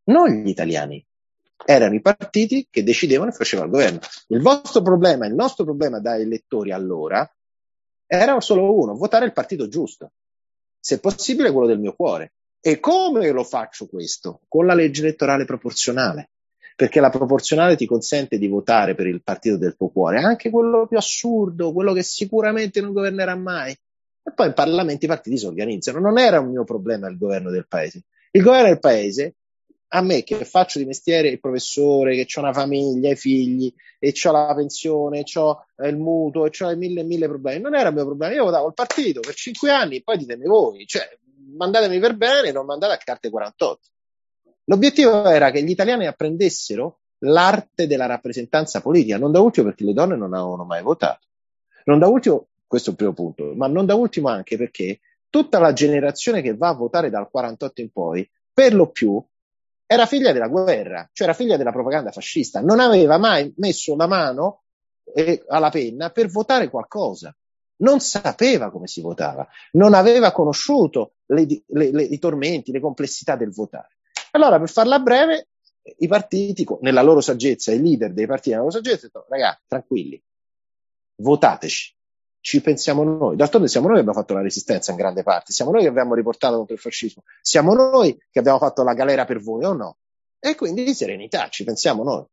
non gli italiani. Erano i partiti che decidevano e facevano il governo. Il vostro problema, il nostro problema da elettori allora, era solo uno: votare il partito giusto, se possibile quello del mio cuore. E come lo faccio questo? Con la legge elettorale proporzionale, perché la proporzionale ti consente di votare per il partito del tuo cuore, anche quello più assurdo, quello che sicuramente non governerà mai. E poi in Parlamento i partiti si organizzano. Non era un mio problema il governo del paese. Il governo del paese, a me che faccio di mestiere il professore, che ho una famiglia, i figli, e ho la pensione, ho il mutuo, e ho mille e mille problemi, non era il mio problema. Io votavo il partito per cinque anni, poi ditemi voi, cioè mandatemi per bene, non mandate a carte quarantotto. L'obiettivo era che gli italiani apprendessero l'arte della rappresentanza politica, non da ultimo perché le donne non avevano mai votato, non da ultimo, questo è il primo punto, ma non da ultimo anche perché tutta la generazione che va a votare dal quarantotto in poi, per lo più, era figlia della guerra, cioè era figlia della propaganda fascista, non aveva mai messo la mano eh, alla penna per votare qualcosa, non sapeva come si votava, non aveva conosciuto le, le, le, i tormenti, le complessità del votare. Allora, per farla breve, i partiti, nella loro saggezza, i leader dei partiti nella loro saggezza, hanno detto: ragazzi, tranquilli, votateci, ci pensiamo noi. D'altronde siamo noi che abbiamo fatto la resistenza in grande parte, siamo noi che abbiamo riportato contro il fascismo, siamo noi che abbiamo fatto la galera per voi, o no? E quindi di serenità, ci pensiamo noi.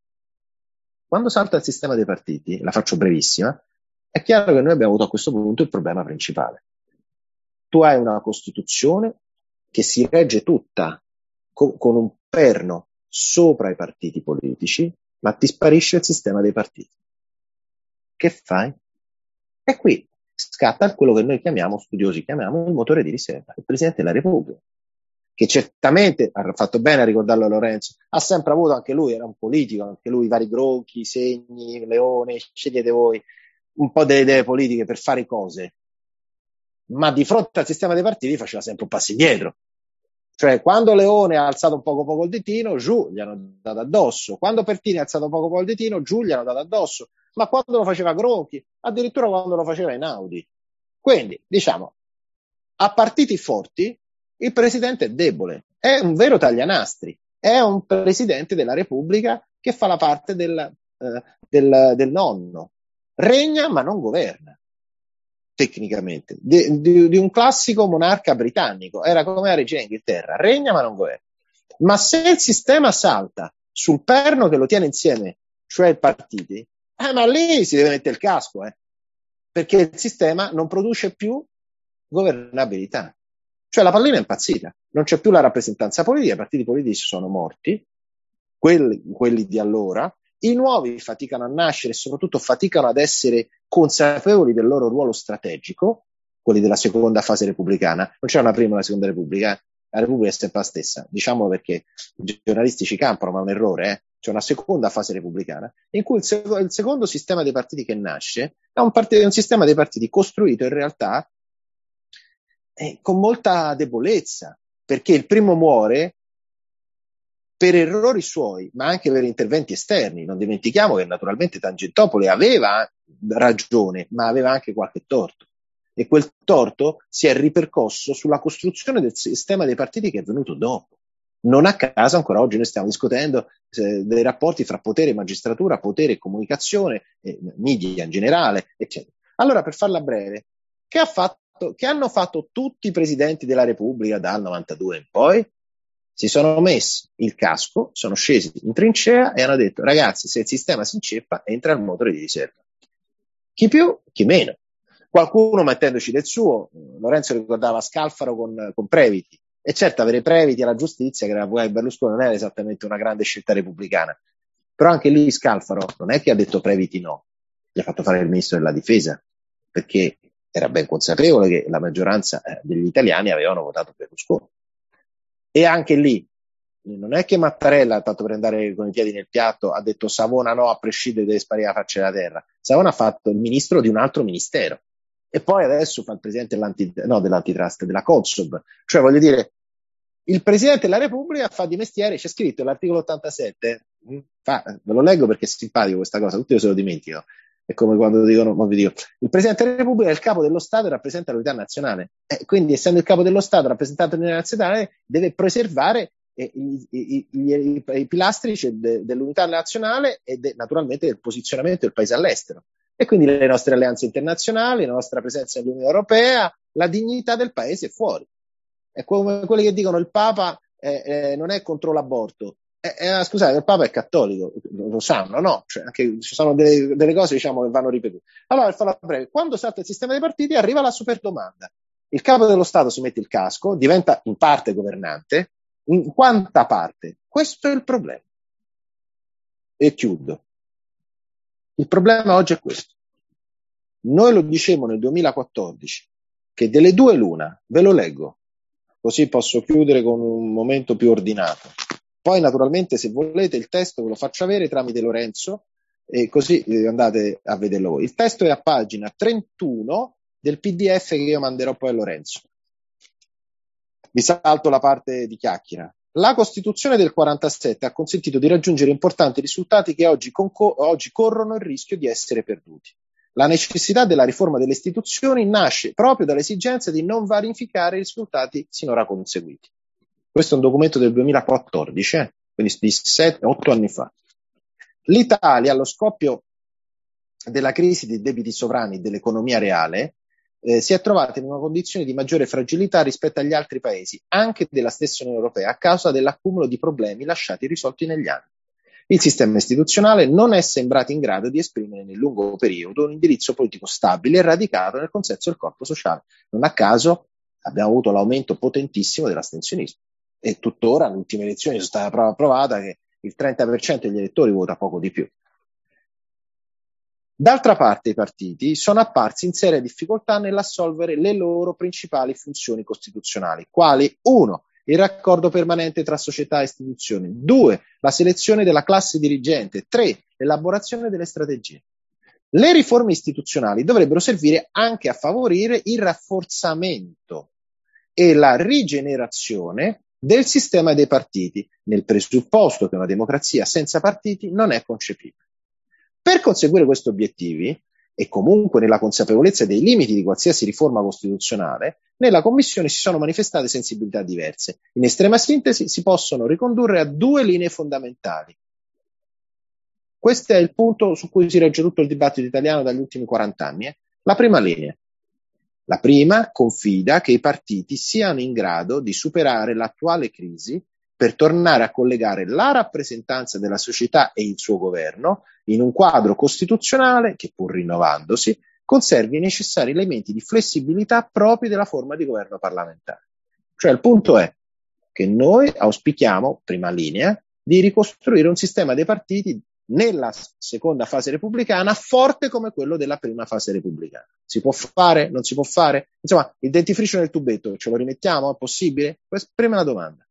Quando salta il sistema dei partiti, la faccio brevissima, è chiaro che noi abbiamo avuto a questo punto il problema principale. Tu hai una Costituzione che si regge tutta con, con un perno sopra i partiti politici, ma ti sparisce il sistema dei partiti. Che fai? E qui scatta quello che noi chiamiamo, studiosi chiamiamo, il motore di riserva, il Presidente della Repubblica, che certamente, ha fatto bene a ricordarlo a Lorenzo, ha sempre avuto, anche lui era un politico, anche lui vari gronchi, segni, leone, scegliete voi, un po' delle idee politiche per fare cose, ma di fronte al sistema dei partiti faceva sempre un passo indietro. Cioè, quando Leone ha alzato un poco poco il ditino, giù gli hanno dato addosso. Quando Pertini ha alzato poco poco il ditino, giù gli hanno dato addosso. Ma quando lo faceva Gronchi, addirittura quando lo faceva Einaudi. Quindi, diciamo, a partiti forti, il presidente è debole, è un vero taglianastri, è un presidente della Repubblica che fa la parte del, eh, del, del nonno. Regna ma non governa. Tecnicamente, di, di, di un classico monarca britannico, era come la regina d'Inghilterra, regna ma non governa. Ma se il sistema salta sul perno che lo tiene insieme, cioè i partiti, eh, ma lì si deve mettere il casco, eh, perché il sistema non produce più governabilità. Cioè la pallina è impazzita, non c'è più la rappresentanza politica, i partiti politici sono morti, quelli, quelli di allora, i nuovi faticano a nascere e soprattutto faticano ad essere consapevoli del loro ruolo strategico, quelli della seconda fase repubblicana. Non c'è una prima e una seconda repubblica, eh? La repubblica è sempre la stessa, diciamo perché i giornalisti ci campano, ma è un errore, eh? C'è una seconda fase repubblicana in cui il, sec- il secondo sistema dei partiti che nasce è un, part- è un sistema dei partiti costruito in realtà eh, con molta debolezza, perché il primo muore per errori suoi, ma anche per interventi esterni. Non dimentichiamo che naturalmente Tangentopoli aveva ragione, ma aveva anche qualche torto. E quel torto si è ripercosso sulla costruzione del sistema dei partiti che è venuto dopo. Non a caso ancora oggi noi stiamo discutendo eh, dei rapporti fra potere e magistratura, potere e comunicazione, eh, media in generale, eccetera. Allora, per farla breve, che, ha fatto, che hanno fatto tutti i presidenti della Repubblica dal novantadue in poi? Si sono messi il casco, sono scesi in trincea e hanno detto: ragazzi, se il sistema si inceppa, entra il motore di riserva. Chi più, chi meno. Qualcuno mettendoci del suo. Lorenzo ricordava Scalfaro con, con Previti. E certo, avere Previti alla giustizia, che era Berlusconi, non era esattamente una grande scelta repubblicana. Però anche lì Scalfaro non è che ha detto Previti no, gli ha fatto fare il ministro della difesa, perché era ben consapevole che la maggioranza degli italiani avevano votato Berlusconi. E anche lì, non è che Mattarella, tanto per andare con i piedi nel piatto, ha detto Savona no, a prescindere deve sparire la faccia della terra. Savona ha fatto il ministro di un altro ministero. E poi adesso fa il presidente no, dell'antitrust, della Consob. Cioè, voglio dire, il presidente della Repubblica fa di mestiere, c'è scritto l'articolo ottantasette, fa, ve lo leggo perché è simpatico questa cosa, tutti io se lo dimentico. È come quando dicono, non vi dico, il Presidente della Repubblica è il capo dello Stato e rappresenta l'unità nazionale. Eh, quindi, essendo il capo dello Stato e rappresentante dell'unità nazionale, deve preservare eh, i, i, i, i, i pilastri cioè, de, dell'unità nazionale e de, naturalmente del posizionamento del paese all'estero. E quindi le nostre alleanze internazionali, la nostra presenza nell'Unione Europea, la dignità del paese fuori. È come quelli che dicono il Papa eh, eh, non è contro l'aborto. Eh, eh, scusate, il Papa è cattolico, lo sanno, no? Cioè, anche, ci sono delle, delle cose diciamo, che vanno ripetute. Allora, per farla breve, quando salta il sistema dei partiti arriva la superdomanda. Il capo dello Stato si mette il casco, diventa in parte governante. In quanta parte? Questo è il problema. E chiudo. Il problema oggi è questo. Noi lo dicemmo nel duemilaquattordici, che delle due l'una, ve lo leggo, così posso chiudere con un momento più ordinato. Poi naturalmente se volete il testo ve lo faccio avere tramite Lorenzo e così andate a vederlo voi. Il testo è a pagina trentuno del P D F che io manderò poi a Lorenzo. Vi salto la parte di chiacchiera. La Costituzione del quarantasette ha consentito di raggiungere importanti risultati che oggi, conco- oggi corrono il rischio di essere perduti. La necessità della riforma delle istituzioni nasce proprio dall'esigenza di non vanificare i risultati sinora conseguiti. Questo è un documento del duemilaquattordici, eh? Quindi di otto anni fa. L'Italia, allo scoppio della crisi dei debiti sovrani dell'economia reale, eh, si è trovata in una condizione di maggiore fragilità rispetto agli altri paesi, anche della stessa Unione Europea, a causa dell'accumulo di problemi lasciati irrisolti negli anni. Il sistema istituzionale non è sembrato in grado di esprimere nel lungo periodo un indirizzo politico stabile e radicato nel consenso del corpo sociale. Non a caso abbiamo avuto l'aumento potentissimo dell'astensionismo e tuttora alle ultime elezioni è stata provata che il trenta per cento degli elettori vota poco di più. D'altra parte i partiti sono apparsi in seria difficoltà nell'assolvere le loro principali funzioni costituzionali, quali uno il raccordo permanente tra società e istituzioni, due la selezione della classe dirigente, tre l'elaborazione delle strategie. Le riforme istituzionali dovrebbero servire anche a favorire il rafforzamento e la rigenerazione del sistema dei partiti, nel presupposto che una democrazia senza partiti non è concepibile. Per conseguire questi obiettivi, e comunque nella consapevolezza dei limiti di qualsiasi riforma costituzionale, nella Commissione si sono manifestate sensibilità diverse. In estrema sintesi si possono ricondurre a due linee fondamentali. Questo è il punto su cui si regge tutto il dibattito italiano dagli ultimi quaranta anni. Eh? La prima linea. La prima confida che i partiti siano in grado di superare l'attuale crisi per tornare a collegare la rappresentanza della società e il suo governo in un quadro costituzionale che, pur rinnovandosi, conservi i necessari elementi di flessibilità propri della forma di governo parlamentare. Cioè il punto è che noi auspichiamo, prima linea, di ricostruire un sistema dei partiti nella seconda fase repubblicana forte come quello della prima fase repubblicana. Si può fare? Non si può fare? Insomma, il dentifricio nel tubetto ce lo rimettiamo? È possibile? Questa è prima la domanda.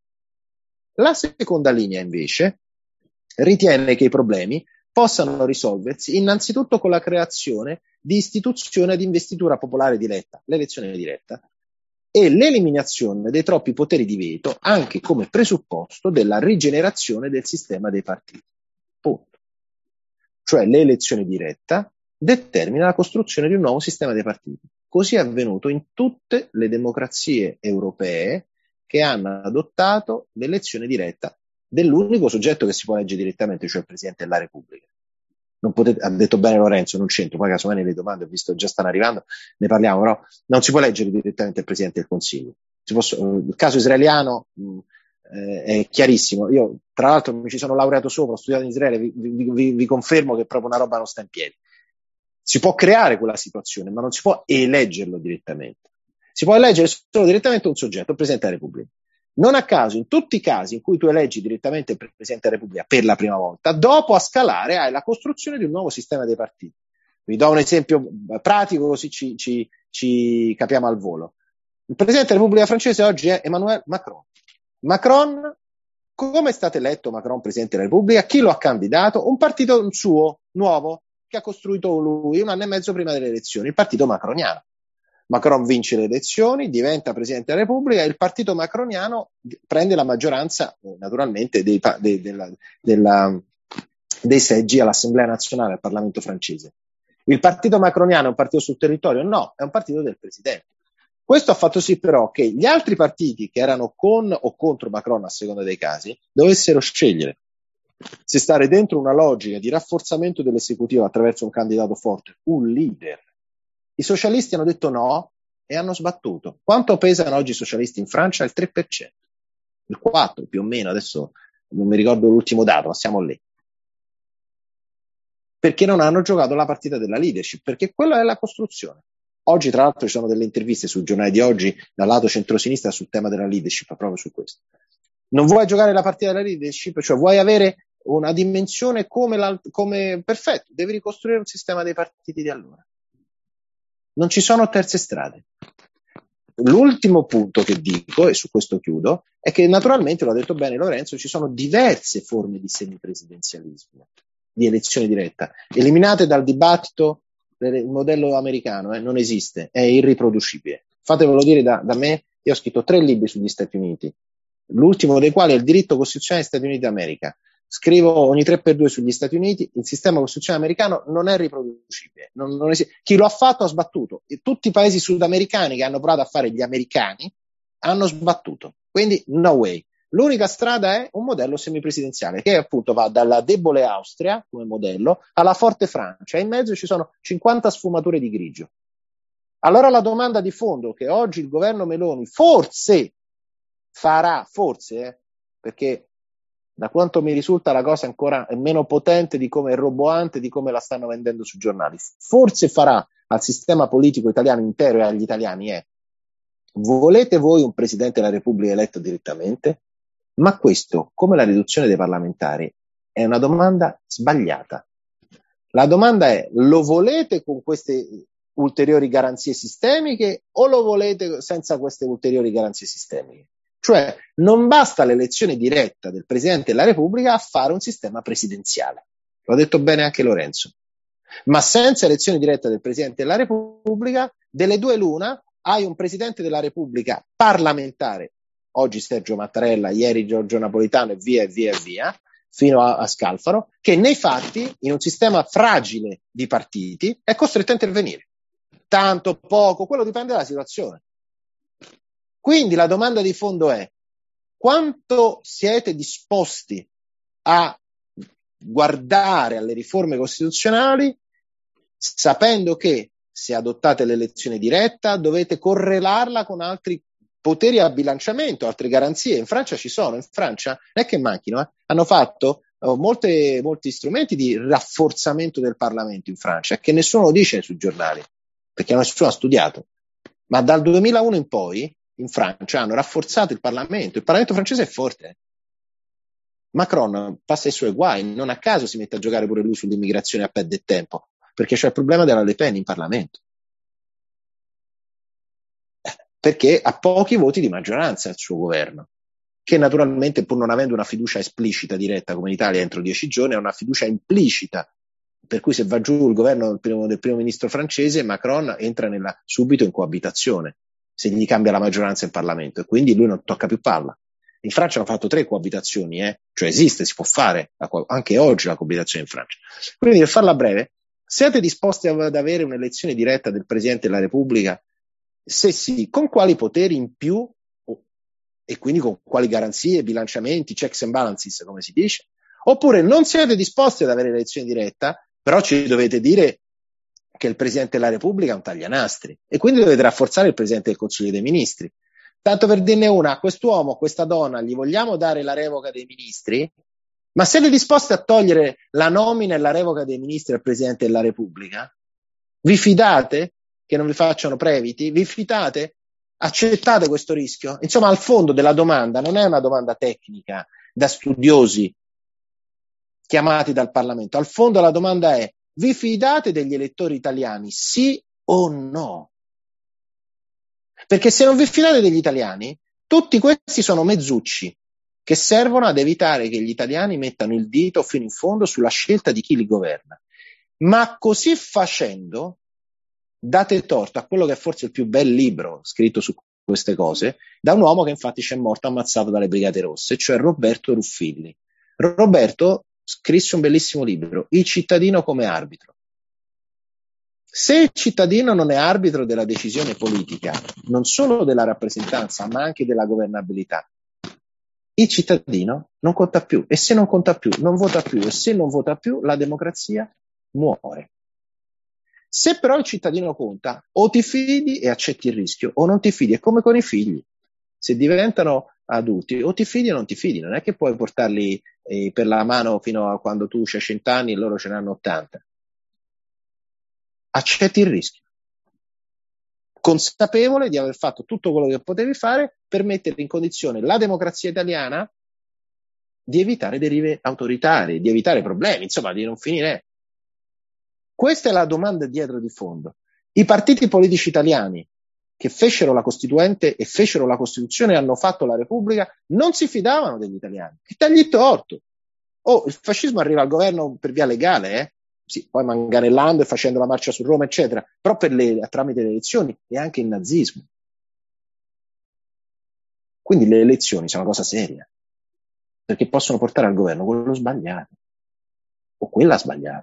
La seconda linea, invece, ritiene che i problemi possano risolversi innanzitutto con la creazione di istituzioni ad investitura popolare diretta, l'elezione diretta, e l'eliminazione dei troppi poteri di veto, anche come presupposto della rigenerazione del sistema dei partiti. Punto. Cioè l'elezione diretta determina la costruzione di un nuovo sistema dei partiti. Così è avvenuto in tutte le democrazie europee che hanno adottato l'elezione diretta dell'unico soggetto che si può eleggere direttamente, cioè il Presidente della Repubblica. Non potete, ha detto bene Lorenzo, non c'entro, poi casomai nelle domande ho visto già stanno arrivando, ne parliamo, però non si può eleggere direttamente il Presidente del Consiglio. Si può, il caso israeliano mh, eh, è chiarissimo. Io tra l'altro mi ci sono laureato sopra, ho studiato in Israele, vi, vi, vi, vi confermo che proprio una roba non sta in piedi. Si può creare quella situazione, ma non si può eleggerlo direttamente. Si può eleggere solo direttamente un soggetto, il Presidente della Repubblica. Non a caso, in tutti i casi in cui tu eleggi direttamente il Presidente della Repubblica per la prima volta, dopo a scalare hai la costruzione di un nuovo sistema dei partiti. Vi do un esempio pratico così ci, ci, ci capiamo al volo. Il Presidente della Repubblica francese oggi è Emmanuel Macron. Macron, come è stato eletto Macron Presidente della Repubblica? Chi lo ha candidato? Un partito suo, nuovo, che ha costruito lui un anno e mezzo prima delle elezioni, il partito macroniano. Macron vince le elezioni, diventa Presidente della Repubblica e il partito macroniano prende la maggioranza naturalmente dei, dei, della, della, dei seggi all'Assemblea nazionale, al Parlamento francese. Il partito macroniano è un partito sul territorio? No, è un partito del Presidente. Questo ha fatto sì però che gli altri partiti che erano con o contro Macron, a seconda dei casi, dovessero scegliere se stare dentro una logica di rafforzamento dell'esecutivo attraverso un candidato forte, un leader. I socialisti hanno detto no e hanno sbattuto. Quanto pesano oggi i socialisti in Francia? Il tre per cento, il quattro per cento più o meno, adesso non mi ricordo l'ultimo dato, ma siamo lì. Perché non hanno giocato la partita della leadership, perché quella è la costruzione. Oggi, tra l'altro, ci sono delle interviste sul giornale di oggi dal lato centrosinistra sul tema della leadership, proprio su questo. Non vuoi giocare la partita della leadership, cioè vuoi avere una dimensione come, la, come perfetto, devi ricostruire un sistema dei partiti di allora. Non ci sono terze strade. L'ultimo punto che dico, e su questo chiudo, è che naturalmente, l'ha detto bene Lorenzo, ci sono diverse forme di semipresidenzialismo, di elezione diretta, eliminate dal dibattito il modello americano, eh, non esiste, è irriproducibile. Fatevelo dire da, da me, io ho scritto tre libri sugli Stati Uniti, l'ultimo dei quali è il diritto costituzionale degli Stati Uniti d'America. Scrivo ogni tre per due sugli Stati Uniti, il sistema costituzionale americano non è riproducibile. Non, non es- Chi lo ha fatto ha sbattuto. E tutti i paesi sudamericani che hanno provato a fare gli americani hanno sbattuto. Quindi no way. L'unica strada è un modello semipresidenziale che appunto va dalla debole Austria come modello alla forte Francia e in mezzo ci sono cinquanta sfumature di grigio. Allora la domanda di fondo che oggi il governo Meloni forse farà, forse, eh, perché da quanto mi risulta la cosa ancora è meno potente di come è roboante, di come la stanno vendendo sui giornali, forse farà al sistema politico italiano intero e agli italiani è: volete voi un Presidente della Repubblica eletto direttamente? Ma questo, come la riduzione dei parlamentari, è una domanda sbagliata. La domanda è: lo volete con queste ulteriori garanzie sistemiche o lo volete senza queste ulteriori garanzie sistemiche? Cioè, non basta l'elezione diretta del Presidente della Repubblica a fare un sistema presidenziale. L'ha detto bene anche Lorenzo. Ma senza elezione diretta del Presidente della Repubblica, delle due l'una, hai un Presidente della Repubblica parlamentare, oggi Sergio Mattarella, ieri Giorgio Napolitano e via e via e via, fino a, a Scalfaro, che nei fatti, in un sistema fragile di partiti, è costretto a intervenire. Tanto, poco, quello dipende dalla situazione. Quindi la domanda di fondo è: quanto siete disposti a guardare alle riforme costituzionali sapendo che se adottate l'elezione diretta dovete correlarla con altri poteri a bilanciamento, altre garanzie? In Francia ci sono, in Francia non è che manchino, eh? Hanno fatto oh, molte, molti strumenti di rafforzamento del Parlamento in Francia, che nessuno lo dice sui giornali, perché nessuno ha studiato. Ma dal duemilauno in poi in Francia hanno rafforzato il Parlamento, il Parlamento francese è forte. Macron passa i suoi guai, non a caso si mette a giocare pure lui sull'immigrazione a perdere tempo, perché c'è il problema della Le Pen in Parlamento. Perché ha pochi voti di maggioranza il suo governo, che naturalmente, pur non avendo una fiducia esplicita diretta come in Italia entro dieci giorni, ha una fiducia implicita, per cui se va giù il governo del primo, del primo ministro francese, Macron entra nella, subito in coabitazione, se gli cambia la maggioranza in Parlamento, e quindi lui non tocca più palla. In Francia hanno fatto tre coabitazioni, eh? Cioè esiste, si può fare la, anche oggi la coabitazione in Francia. Quindi, per farla breve, siete disposti ad avere un'elezione diretta del Presidente della Repubblica? Se sì, con quali poteri in più e quindi con quali garanzie, bilanciamenti, checks and balances, come si dice? Oppure non siete disposti ad avere l'elezione diretta, però ci dovete dire che il Presidente della Repubblica è un taglianastri e quindi dovete rafforzare il Presidente del Consiglio dei Ministri. Tanto per dirne una, a quest'uomo, a questa donna, gli vogliamo dare la revoca dei ministri? Ma siete disposti a togliere la nomina e la revoca dei ministri al Presidente della Repubblica? Vi fidate che non vi facciano previti? Vi fidate? Accettate questo rischio? Insomma, al fondo della domanda non è una domanda tecnica da studiosi chiamati dal Parlamento. Al fondo la domanda è: vi fidate degli elettori italiani, sì o no? Perché se non vi fidate degli italiani, tutti questi sono mezzucci che servono ad evitare che gli italiani mettano il dito fino in fondo sulla scelta di chi li governa. Ma così facendo date torto a quello che è forse il più bel libro scritto su queste cose, da un uomo che infatti c'è morto ammazzato dalle Brigate Rosse, cioè Roberto Ruffilli. Roberto scrisse un bellissimo libro, Il cittadino come arbitro. Se il cittadino non è arbitro della decisione politica, non solo della rappresentanza, ma anche della governabilità, il cittadino non conta più, e se non conta più, non vota più, e se non vota più, la democrazia muore. Se però il cittadino conta, o ti fidi e accetti il rischio, o non ti fidi. È come con i figli. Se diventano adulti, o ti fidi o non ti fidi. Non è che puoi portarli eh, per la mano fino a quando tu hai cento anni e loro ce n'hanno ottanta. Accetti il rischio, consapevole di aver fatto tutto quello che potevi fare per mettere in condizione la democrazia italiana di evitare derive autoritarie, di evitare problemi, insomma, di non finire. Questa è la domanda dietro di fondo. I partiti politici italiani che fecero la Costituente e fecero la Costituzione e hanno fatto la Repubblica non si fidavano degli italiani. E tagli torto. Oh, il fascismo arriva al governo per via legale, eh? Sì, poi manganellando e facendo la marcia su Roma, eccetera, però per le, tramite le elezioni, e anche il nazismo. Quindi le elezioni sono una cosa seria, perché possono portare al governo quello sbagliato o quella sbagliata.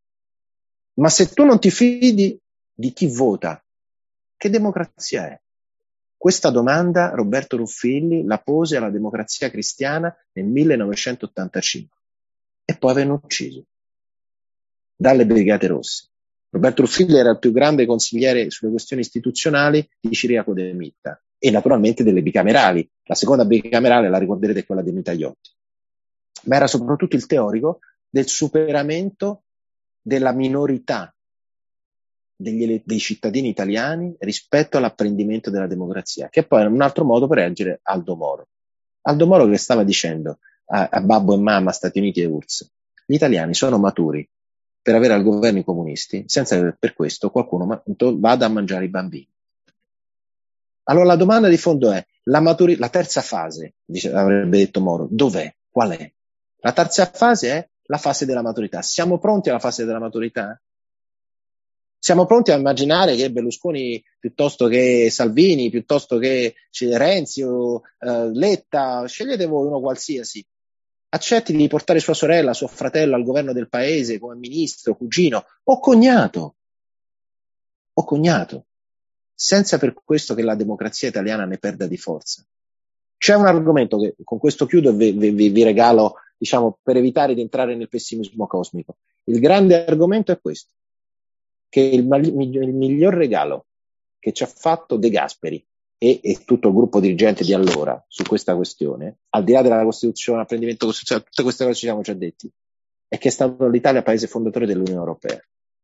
Ma se tu non ti fidi di chi vota, che democrazia è? Questa domanda Roberto Ruffilli la pose alla Democrazia Cristiana nel millenovecentottantacinque e poi venne ucciso dalle Brigate Rosse. Roberto Ruffilli era il più grande consigliere sulle questioni istituzionali di Ciriaco De Mitta e naturalmente delle bicamerali. La seconda bicamerale, la ricorderete, è quella di Mitaioti. Ma era soprattutto il teorico del superamento della minorità degli, dei cittadini italiani rispetto all'apprendimento della democrazia, che poi è un altro modo per reggere Aldo Moro. Aldo Moro che stava dicendo a, a babbo e mamma, Stati Uniti e U R S S, gli italiani sono maturi per avere al governo i comunisti, senza che per questo qualcuno vada a mangiare i bambini. Allora la domanda di fondo è, la, maturi- la terza fase, dice, avrebbe detto Moro, dov'è? Qual è? La terza fase è la fase della maturità. Siamo pronti alla fase della maturità? Siamo pronti a immaginare che Berlusconi, piuttosto che Salvini, piuttosto che Renzi o uh, Letta, scegliete voi uno qualsiasi, accetti di portare sua sorella, suo fratello al governo del paese come ministro, cugino o cognato, o cognato, senza per questo che la democrazia italiana ne perda di forza. C'è un argomento che con questo chiudo e vi, vi, vi regalo, diciamo, per evitare di entrare nel pessimismo cosmico. Il grande argomento è questo, che il, il miglior regalo che ci ha fatto De Gasperi e, e tutto il gruppo dirigente di allora su questa questione, al di là della Costituzione, apprendimento costituzionale, tutte queste cose ci siamo già detti, è che è stato l'Italia paese fondatore dell'Unione Europea.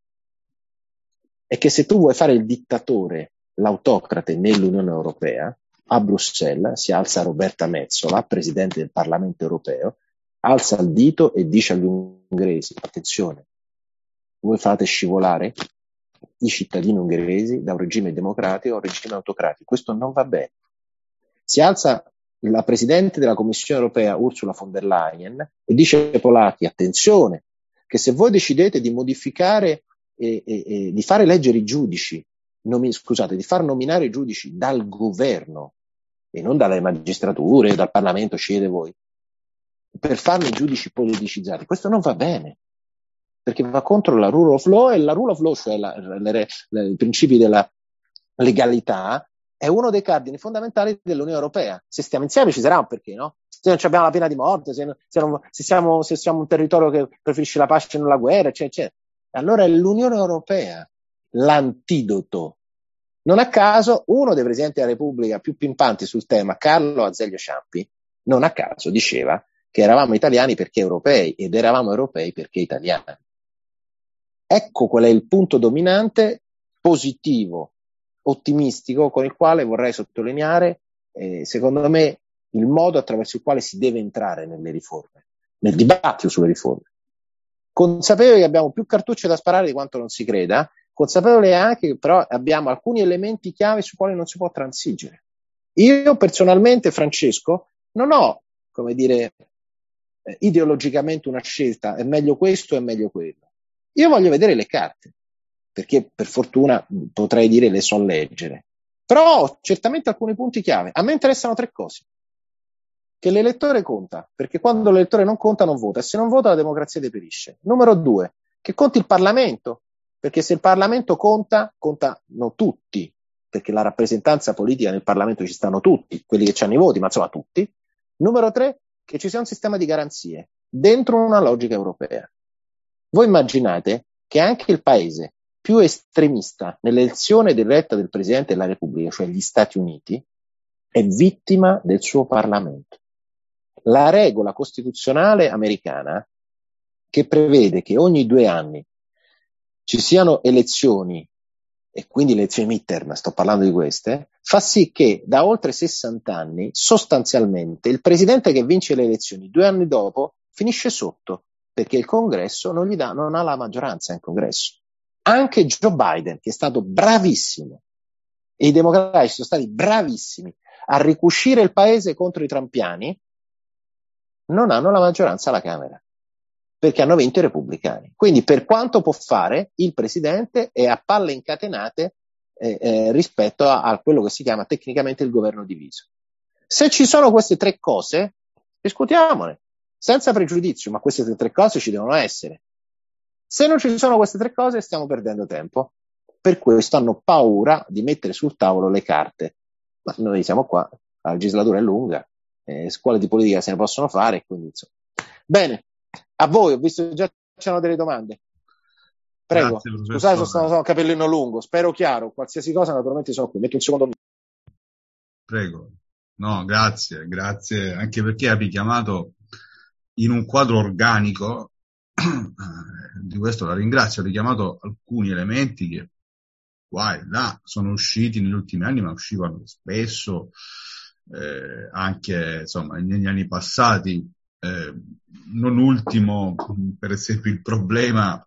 E che se tu vuoi fare il dittatore, l'autocrate nell'Unione Europea, a Bruxelles si alza Roberta Metsola, presidente del Parlamento Europeo, alza il dito e dice agli ungheresi, attenzione, voi fate scivolare i cittadini ungheresi da un regime democratico a un regime autocratico. Questo non va bene. Si alza la Presidente della Commissione Europea, Ursula von der Leyen, e dice ai polacchi, attenzione, che se voi decidete di modificare, e, e, e, di fare eleggere i giudici, nomi, scusate, di far nominare i giudici dal governo e non dalle magistrature, dal Parlamento, scegliete voi, per farli giudici politicizzati, questo non va bene, perché va contro la rule of law, e la rule of law, cioè la, le, le, i principi della legalità, è uno dei cardini fondamentali dell'Unione Europea. Se stiamo insieme ci sarà un perché, no? Se non abbiamo la pena di morte, se, se, non, se, siamo, se siamo un territorio che preferisce la pace e non la guerra, eccetera, eccetera. Allora è l'Unione Europea l'antidoto. Non a caso uno dei presidenti della Repubblica più pimpanti sul tema, Carlo Azeglio Ciampi, non a caso diceva che eravamo italiani perché europei ed eravamo europei perché italiani. Ecco qual è il punto dominante, positivo, ottimistico, con il quale vorrei sottolineare, eh, secondo me, il modo attraverso il quale si deve entrare nelle riforme, nel dibattito sulle riforme. Consapevoli che abbiamo più cartucce da sparare di quanto non si creda, consapevoli anche che però abbiamo alcuni elementi chiave sui quali non si può transigere. Io personalmente, Francesco, non ho, come dire, eh, ideologicamente una scelta, è meglio questo, è meglio quello. Io voglio vedere le carte, perché per fortuna potrei dire le so leggere. Però ho certamente alcuni punti chiave. A me interessano tre cose. Che l'elettore conta, perché quando l'elettore non conta non vota, e se non vota la democrazia deperisce. Numero due, che conti il Parlamento, perché se il Parlamento conta, contano tutti, perché la rappresentanza politica nel Parlamento ci stanno tutti, quelli che hanno i voti, ma insomma tutti. Numero tre, che ci sia un sistema di garanzie dentro una logica europea. Voi immaginate che anche il paese più estremista nell'elezione diretta del Presidente della Repubblica, cioè gli Stati Uniti, è vittima del suo Parlamento. La regola costituzionale americana, che prevede che ogni due anni ci siano elezioni, e quindi elezioni midterm, sto parlando di queste, fa sì che da oltre sessanta anni, sostanzialmente, il presidente che vince le elezioni due anni dopo finisce sotto, perché il congresso non gli dà, non ha la maggioranza in congresso. Anche Joe Biden, che è stato bravissimo, e i democratici sono stati bravissimi a ricucire il paese contro i trampiani, non hanno la maggioranza alla Camera, perché hanno vinto i repubblicani. Quindi per quanto può fare, il presidente è a palle incatenate eh, eh, rispetto a, a quello che si chiama tecnicamente il governo diviso. Se ci sono queste tre cose, discutiamone, senza pregiudizio, ma queste tre cose ci devono essere. Se non ci sono queste tre cose, stiamo perdendo tempo. Per questo hanno paura di mettere sul tavolo le carte. Ma noi siamo qua, la legislatura è lunga, eh, scuole di politica se ne possono fare, quindi insomma. Bene, a voi, ho visto che già c'erano delle domande. Prego, Grazie, scusate se sono, sono capellino lungo, spero chiaro, qualsiasi cosa naturalmente sono qui, metto un secondo. Prego. No, grazie, grazie, anche perché hai richiamato in un quadro organico, di questo la ringrazio, ha richiamato alcuni elementi che qua e là sono usciti negli ultimi anni, ma uscivano spesso, eh, anche insomma negli anni passati, eh, non ultimo per esempio il problema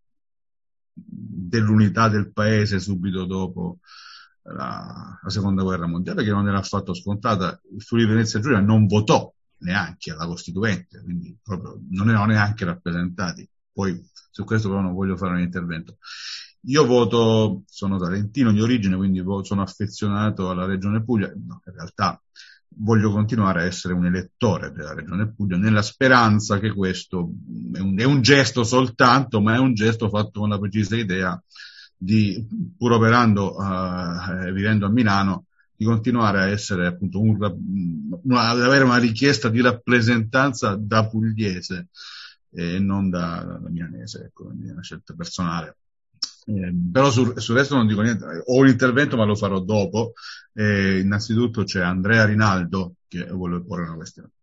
dell'unità del paese subito dopo la, la seconda guerra mondiale, che non era affatto scontata. Il Friuli Venezia Giulia non votò neanche alla Costituente, quindi proprio non erano neanche rappresentati. Poi su questo però non voglio fare un intervento. Io voto, sono salentino di origine, quindi sono affezionato alla Regione Puglia. No, in realtà voglio continuare a essere un elettore della Regione Puglia, nella speranza che questo è un, è un gesto soltanto, ma è un gesto fatto con la precisa idea di, pur operando, uh, vivendo a Milano, di continuare a essere appunto un, una, ad avere una richiesta di rappresentanza da pugliese e non da, da milanese, ecco, quindi è una scelta personale. Eh, però sul, sul resto non dico niente, ho un intervento ma lo farò dopo. Eh, innanzitutto c'è Andrea Rinaldo che vuole porre una questione.